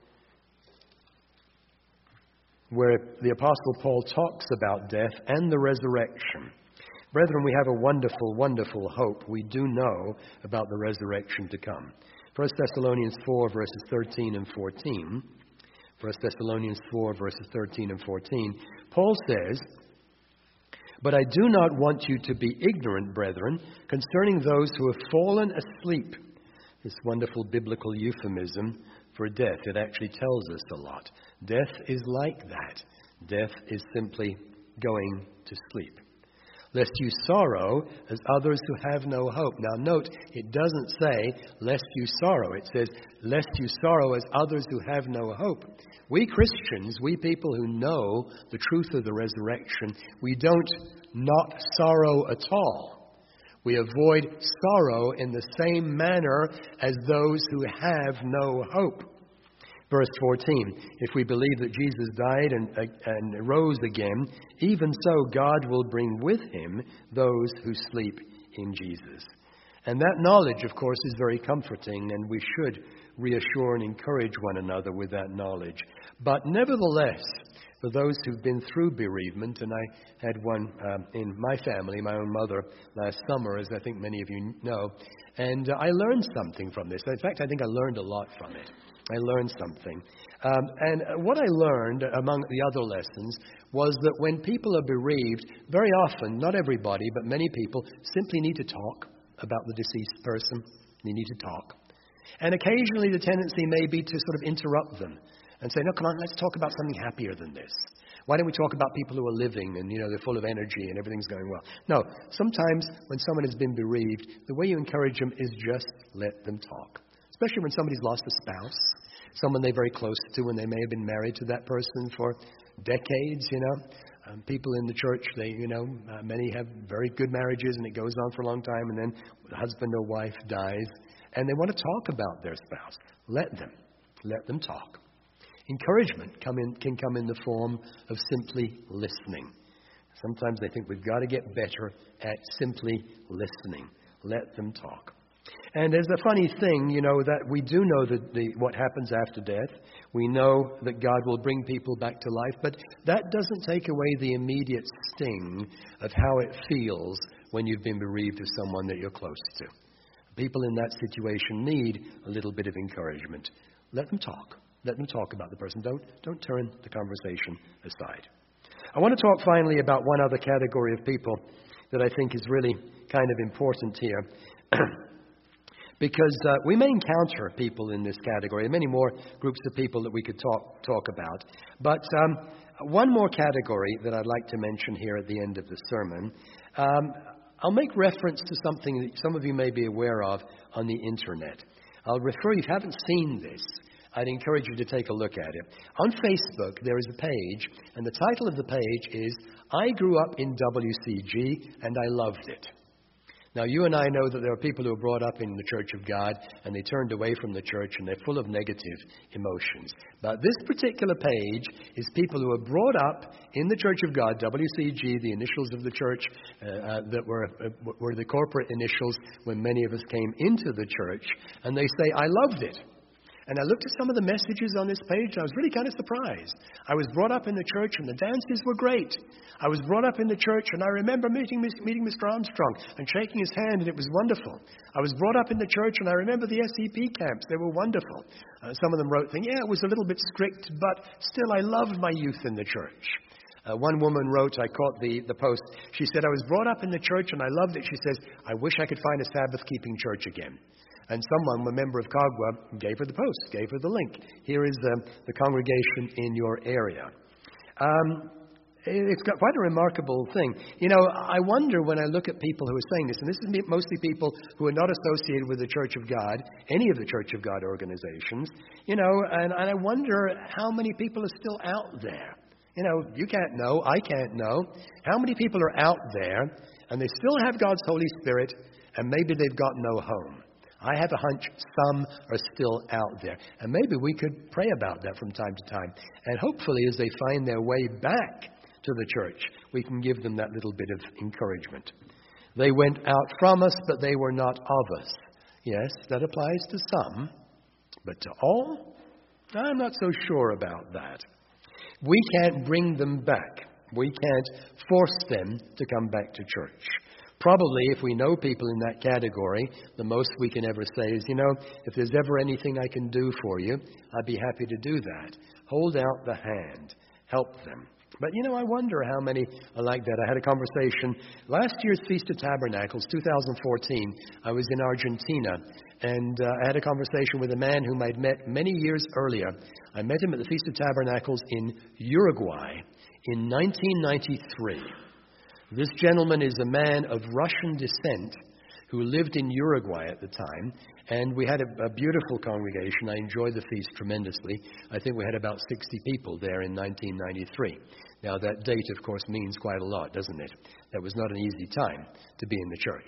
where the Apostle Paul talks about death and the resurrection. Brethren, we have a wonderful, wonderful hope. We do know about the resurrection to come. First Thessalonians four, verses thirteen and fourteen. First Thessalonians four, verses thirteen and fourteen. Paul says, "But I do not want you to be ignorant, brethren, concerning those who have fallen asleep." This wonderful biblical euphemism for death. It actually tells us a lot. Death is like that. Death is simply going to sleep. "Lest you sorrow as others who have no hope." Now note, it doesn't say, lest you sorrow. It says, lest you sorrow as others who have no hope. We Christians, we people who know the truth of the resurrection, we don't not sorrow at all. We avoid sorrow in the same manner as those who have no hope. Verse fourteen, "If we believe that Jesus died and, uh, and rose again, even so God will bring with him those who sleep in Jesus." And that knowledge, of course, is very comforting, and we should reassure and encourage one another with that knowledge. But nevertheless, for those who've been through bereavement, and I had one um, in my family, my own mother, last summer, as I think many of you know, and uh, I learned something from this. In fact, I think I learned a lot from it. I learned something. Um, and what I learned, among the other lessons, was that when people are bereaved, very often, not everybody, but many people, simply need to talk about the deceased person. They need to talk. And occasionally the tendency may be to sort of interrupt them and say, no, come on, let's talk about something happier than this. Why don't we talk about people who are living and, you know, they're full of energy and everything's going well? No, sometimes when someone has been bereaved, the way you encourage them is just let them talk. Especially when somebody's lost a spouse, someone they're very close to, and they may have been married to that person for decades, you know. Um, people in the church, they, you know, uh, many have very good marriages, and it goes on for a long time, and then the husband or wife dies, and they want to talk about their spouse. Let them. Let them talk. Encouragement come in, can come in the form of simply listening. Sometimes they think we've got to get better at simply listening. Let them talk. And there's a funny thing, you know, that we do know that the, what happens after death. We know that God will bring people back to life, but that doesn't take away the immediate sting of how it feels when you've been bereaved of someone that you're close to. People in that situation need a little bit of encouragement. Let them talk. Let them talk about the person. Don't, don't turn the conversation aside. I want to talk finally about one other category of people that I think is really kind of important here. Because uh, we may encounter people in this category, many more groups of people that we could talk talk about. But um, one more category that I'd like to mention here at the end of the sermon. Um, I'll make reference to something that some of you may be aware of on the internet. I'll refer you, if you haven't seen this, I'd encourage you to take a look at it. On Facebook, there is a page, and the title of the page is, I Grew Up in W C G, and I Loved It. Now, you and I know that there are people who are brought up in the Church of God, and they turned away from the church, and they're full of negative emotions. But this particular page is people who are brought up in the Church of God, W C G, the initials of the church uh, uh, that were, uh, were the corporate initials when many of us came into the church, and they say, I loved it. And I looked at some of the messages on this page, and I was really kind of surprised. I was brought up in the church, and the dances were great. I was brought up in the church, and I remember meeting, meeting Mister Armstrong and shaking his hand, and it was wonderful. I was brought up in the church, and I remember the S E P camps. They were wonderful. Uh, some of them wrote things, yeah, it was a little bit strict, but still I loved my youth in the church. Uh, one woman wrote, I caught the, the post, she said, I was brought up in the church, and I loved it. She says, I wish I could find a Sabbath-keeping church again. And someone, a member of Kagwa, gave her the post, gave her the link. Here is um, the congregation in your area. Um, it's got quite a remarkable thing. You know, I wonder when I look at people who are saying this, and this is mostly people who are not associated with the Church of God, any of the Church of God organizations, you know, and, and I wonder how many people are still out there. You know, you can't know, I can't know. How many people are out there, and they still have God's Holy Spirit, and maybe they've got no home? I have a hunch some are still out there. And maybe we could pray about that from time to time. And hopefully as they find their way back to the church, we can give them that little bit of encouragement. They went out from us, but they were not of us. Yes, that applies to some. But to all? I'm not so sure about that. We can't bring them back. We can't force them to come back to church. Probably, if we know people in that category, the most we can ever say is, you know, if there's ever anything I can do for you, I'd be happy to do that. Hold out the hand. Help them. But, you know, I wonder how many are like that. I had a conversation last year's Feast of Tabernacles, two thousand fourteen. I was in Argentina, and uh, I had a conversation with a man whom I'd met many years earlier. I met him at the Feast of Tabernacles in Uruguay in nineteen ninety-three. This gentleman is a man of Russian descent who lived in Uruguay at the time, and we had a, a beautiful congregation. I enjoyed the feast tremendously. I think we had about sixty people there in nineteen ninety-three. Now, that date, of course, means quite a lot, doesn't it? That was not an easy time to be in the church.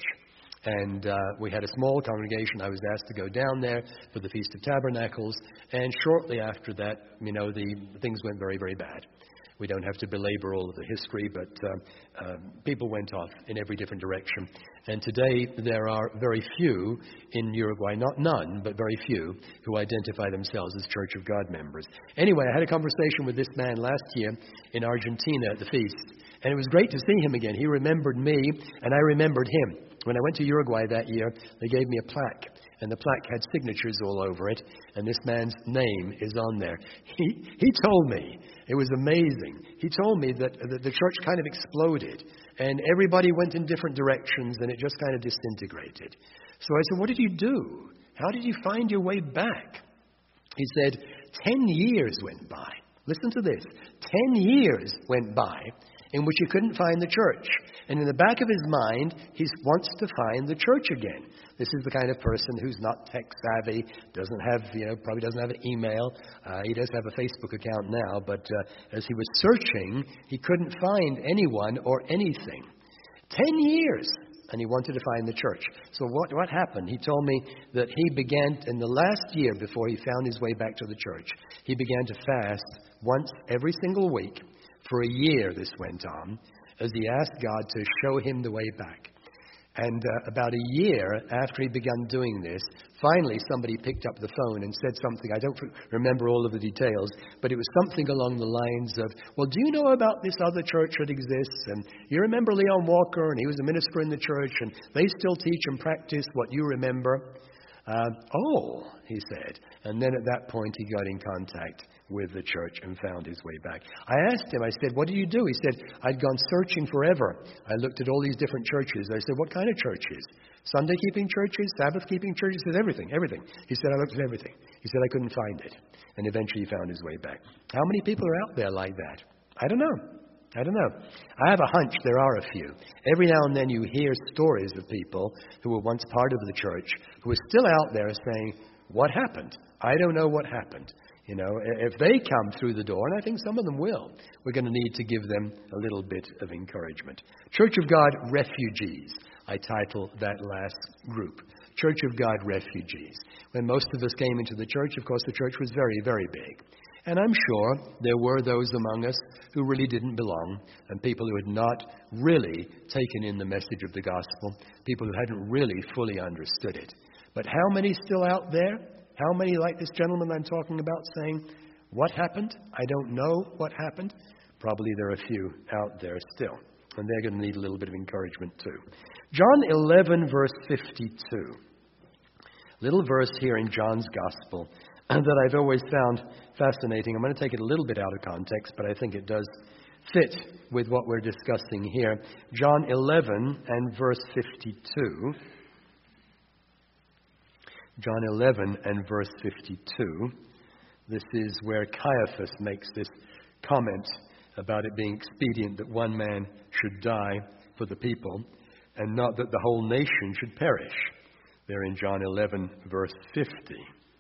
And uh, we had a small congregation. I was asked to go down there for the Feast of Tabernacles, and shortly after that, you know, the things went very, very bad. We don't have to belabor all of the history, but uh, uh, people went off in every different direction. And today there are very few in Uruguay, not none, but very few, who identify themselves as Church of God members. Anyway, I had a conversation with this man last year in Argentina at the feast, and it was great to see him again. He remembered me, and I remembered him. When I went to Uruguay that year, they gave me a plaque. And the plaque had signatures all over it, and this man's name is on there. He he told me, it was amazing. He told me that the, the church kind of exploded, and everybody went in different directions, and it just kind of disintegrated. So I said, what did you do? How did you find your way back? He said, ten years went by. Listen to this. Ten years went by in which he couldn't find the church. And in the back of his mind, he wants to find the church again. This is the kind of person who's not tech savvy, doesn't have, you know, probably doesn't have an email. Uh, he does have a Facebook account now, but uh, as he was searching, he couldn't find anyone or anything. Ten years, and he wanted to find the church. So what, what happened? He told me that he began, in the last year before he found his way back to the church, he began to fast once every single week. For a year this went on, as he asked God to show him the way back. And uh, about a year after he began doing this, finally somebody picked up the phone and said something. I don't remember all of the details, but it was something along the lines of, well, do you know about this other church that exists? And you remember Leon Walker, and he was a minister in the church, and they still teach and practice what you remember. Uh, oh, he said. And then at that point he got in contact with the church and found his way back. I asked him, I said, what do you do? He said, I'd gone searching forever. I looked at all these different churches. I said, what kind of churches? Sunday-keeping churches? Sabbath-keeping churches? He said, everything, everything. He said, I looked at everything. He said, I couldn't find it. And eventually he found his way back. How many people are out there like that? I don't know. I don't know. I have a hunch there are a few. Every now and then you hear stories of people who were once part of the church who are still out there saying, what happened? I don't know what happened. You know, if they come through the door, and I think some of them will, we're going to need to give them a little bit of encouragement. Church of God Refugees, I title that last group. Church of God Refugees. When most of us came into the church, of course, the church was very, very big. And I'm sure there were those among us who really didn't belong, and people who had not really taken in the message of the gospel, people who hadn't really fully understood it. But how many still out there? How many, like this gentleman I'm talking about, saying, what happened? I don't know what happened. Probably there are a few out there still. And they're going to need a little bit of encouragement too. John eleven, verse fifty-two. Little verse here in John's Gospel that I've always found fascinating. I'm going to take it a little bit out of context, but I think it does fit with what we're discussing here. John eleven and verse fifty-two. John eleven and verse fifty-two. This is where Caiaphas makes this comment about it being expedient that one man should die for the people and not that the whole nation should perish. There in John eleven, verse fifty.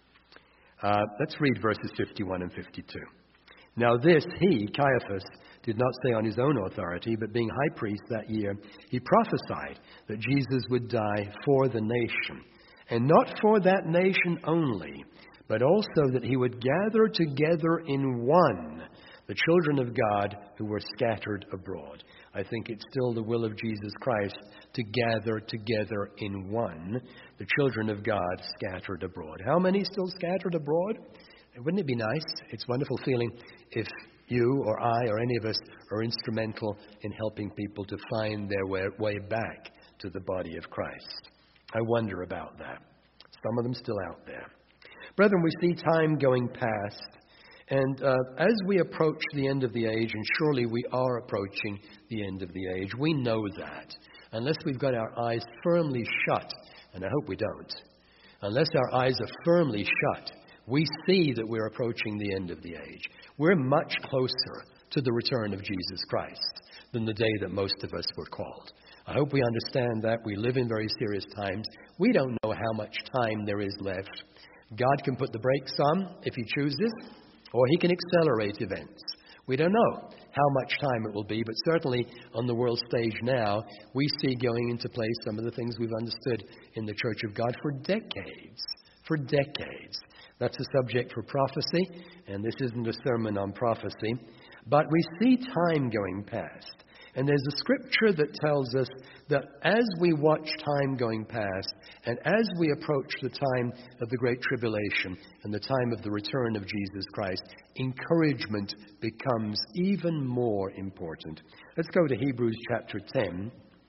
Uh, let's read verses fifty-one and fifty-two. Now this he, Caiaphas, did not say on his own authority, but being high priest that year, he prophesied that Jesus would die for the nation. And not for that nation only, but also that he would gather together in one the children of God who were scattered abroad. I think it's still the will of Jesus Christ to gather together in one the children of God scattered abroad. How many still scattered abroad? Wouldn't it be nice? It's a wonderful feeling if you or I or any of us are instrumental in helping people to find their way, way back to the body of Christ. I wonder about that. Some of them still out there. Brethren, we see time going past, and uh, as we approach the end of the age, and surely we are approaching the end of the age, we know that. Unless we've got our eyes firmly shut, and I hope we don't, unless our eyes are firmly shut, we see that we're approaching the end of the age. We're much closer to the return of Jesus Christ than the day that most of us were called. I hope we understand that. We live in very serious times. We don't know how much time there is left. God can put the brakes on if he chooses, or he can accelerate events. We don't know how much time it will be, but certainly on the world stage now, we see going into place some of the things we've understood in the Church of God for decades. For decades. That's a subject for prophecy, and this isn't a sermon on prophecy. But we see time going past. And there's a scripture that tells us that as we watch time going past, and as we approach the time of the Great Tribulation and the time of the return of Jesus Christ, encouragement becomes even more important. Let's go to Hebrews chapter ten.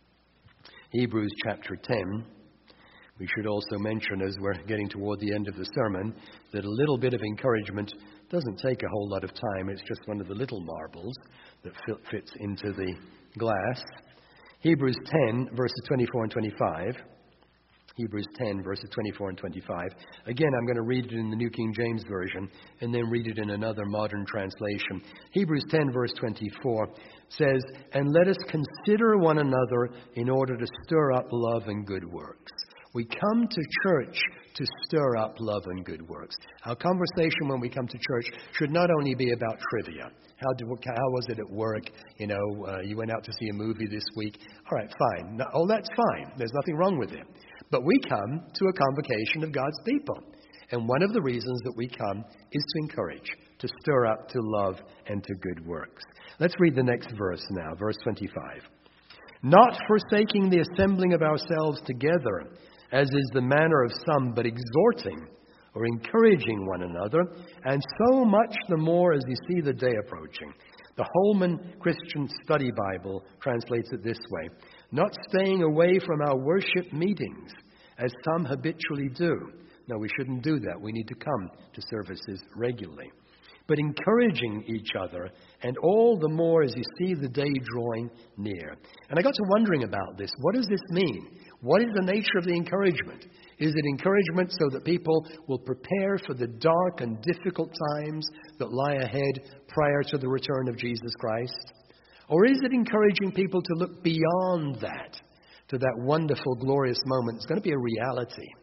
Hebrews chapter ten. We should also mention, as we're getting toward the end of the sermon, that a little bit of encouragement doesn't take a whole lot of time. It's just one of the little marbles that fits into the glass. Hebrews ten, verses twenty-four and twenty-five. Hebrews ten, verses twenty-four and twenty-five. Again, I'm going to read it in the New King James Version and then read it in another modern translation. Hebrews ten, verse twenty-four says, "And let us consider one another in order to stir up love and good works." We come to church to stir up love and good works. Our conversation when we come to church should not only be about trivia. How, did, how was it at work? You know, uh, you went out to see a movie this week. All right, fine. No, oh, that's fine. There's nothing wrong with it. But we come to a convocation of God's people. And one of the reasons that we come is to encourage, to stir up to love and to good works. Let's read the next verse now, verse twenty-five. "Not forsaking the assembling of ourselves together, as is the manner of some, but exhorting or encouraging one another, and so much the more as you see the day approaching." The Holman Christian Study Bible translates it this way: "Not staying away from our worship meetings, as some habitually do." No, we shouldn't do that. We need to come to services regularly. "But encouraging each other, and all the more as you see the day drawing near." And I got to wondering about this. What does this mean? What is the nature of the encouragement? Is it encouragement so that people will prepare for the dark and difficult times that lie ahead prior to the return of Jesus Christ? Or is it encouraging people to look beyond that, to that wonderful, glorious moment? It's going to be a reality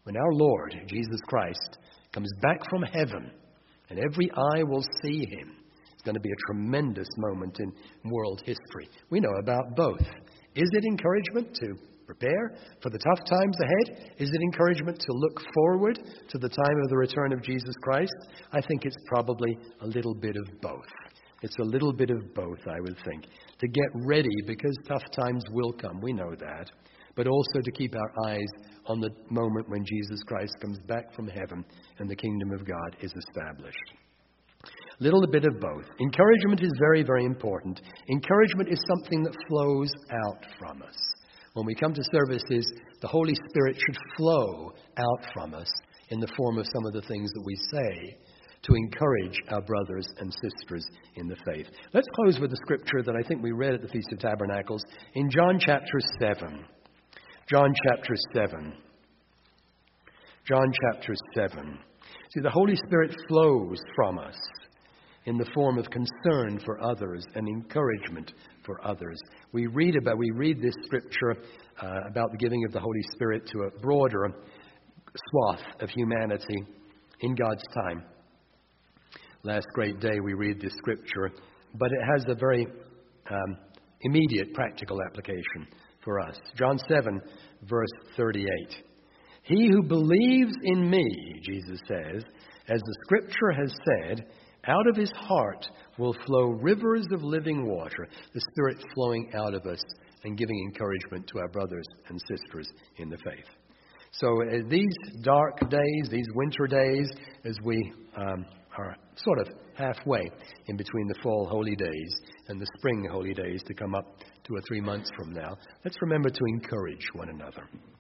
when our Lord, Jesus Christ, comes back from heaven and every eye will see him. It's going to be a tremendous moment in world history. We know about both. Is it encouragement to prepare for the tough times ahead? Is it encouragement to look forward to the time of the return of Jesus Christ? I think it's probably a little bit of both. It's a little bit of both, I would think. To get ready because tough times will come. We know that. But also to keep our eyes on the moment when Jesus Christ comes back from heaven and the kingdom of God is established. Little bit of both. Encouragement is very, very important. Encouragement is something that flows out from us. When we come to services, the Holy Spirit should flow out from us in the form of some of the things that we say to encourage our brothers and sisters in the faith. Let's close with a scripture that I think we read at the Feast of Tabernacles in John chapter seven. John chapter seven. John chapter seven. See, the Holy Spirit flows from us in the form of concern for others and encouragement for others. We read about we read this scripture uh, about the giving of the Holy Spirit to a broader swath of humanity in God's time. Last great day we read this scripture, but it has a very um, immediate practical application for us. John seven, verse thirty-eight. He who believes in me, Jesus says, as the scripture has said, out of his heart will flow rivers of living water, the Spirit flowing out of us and giving encouragement to our brothers and sisters in the faith. So uh, these dark days, these winter days, as we um, are sort of halfway in between the fall holy days and the spring holy days to come up two or three months from now, let's remember to encourage one another.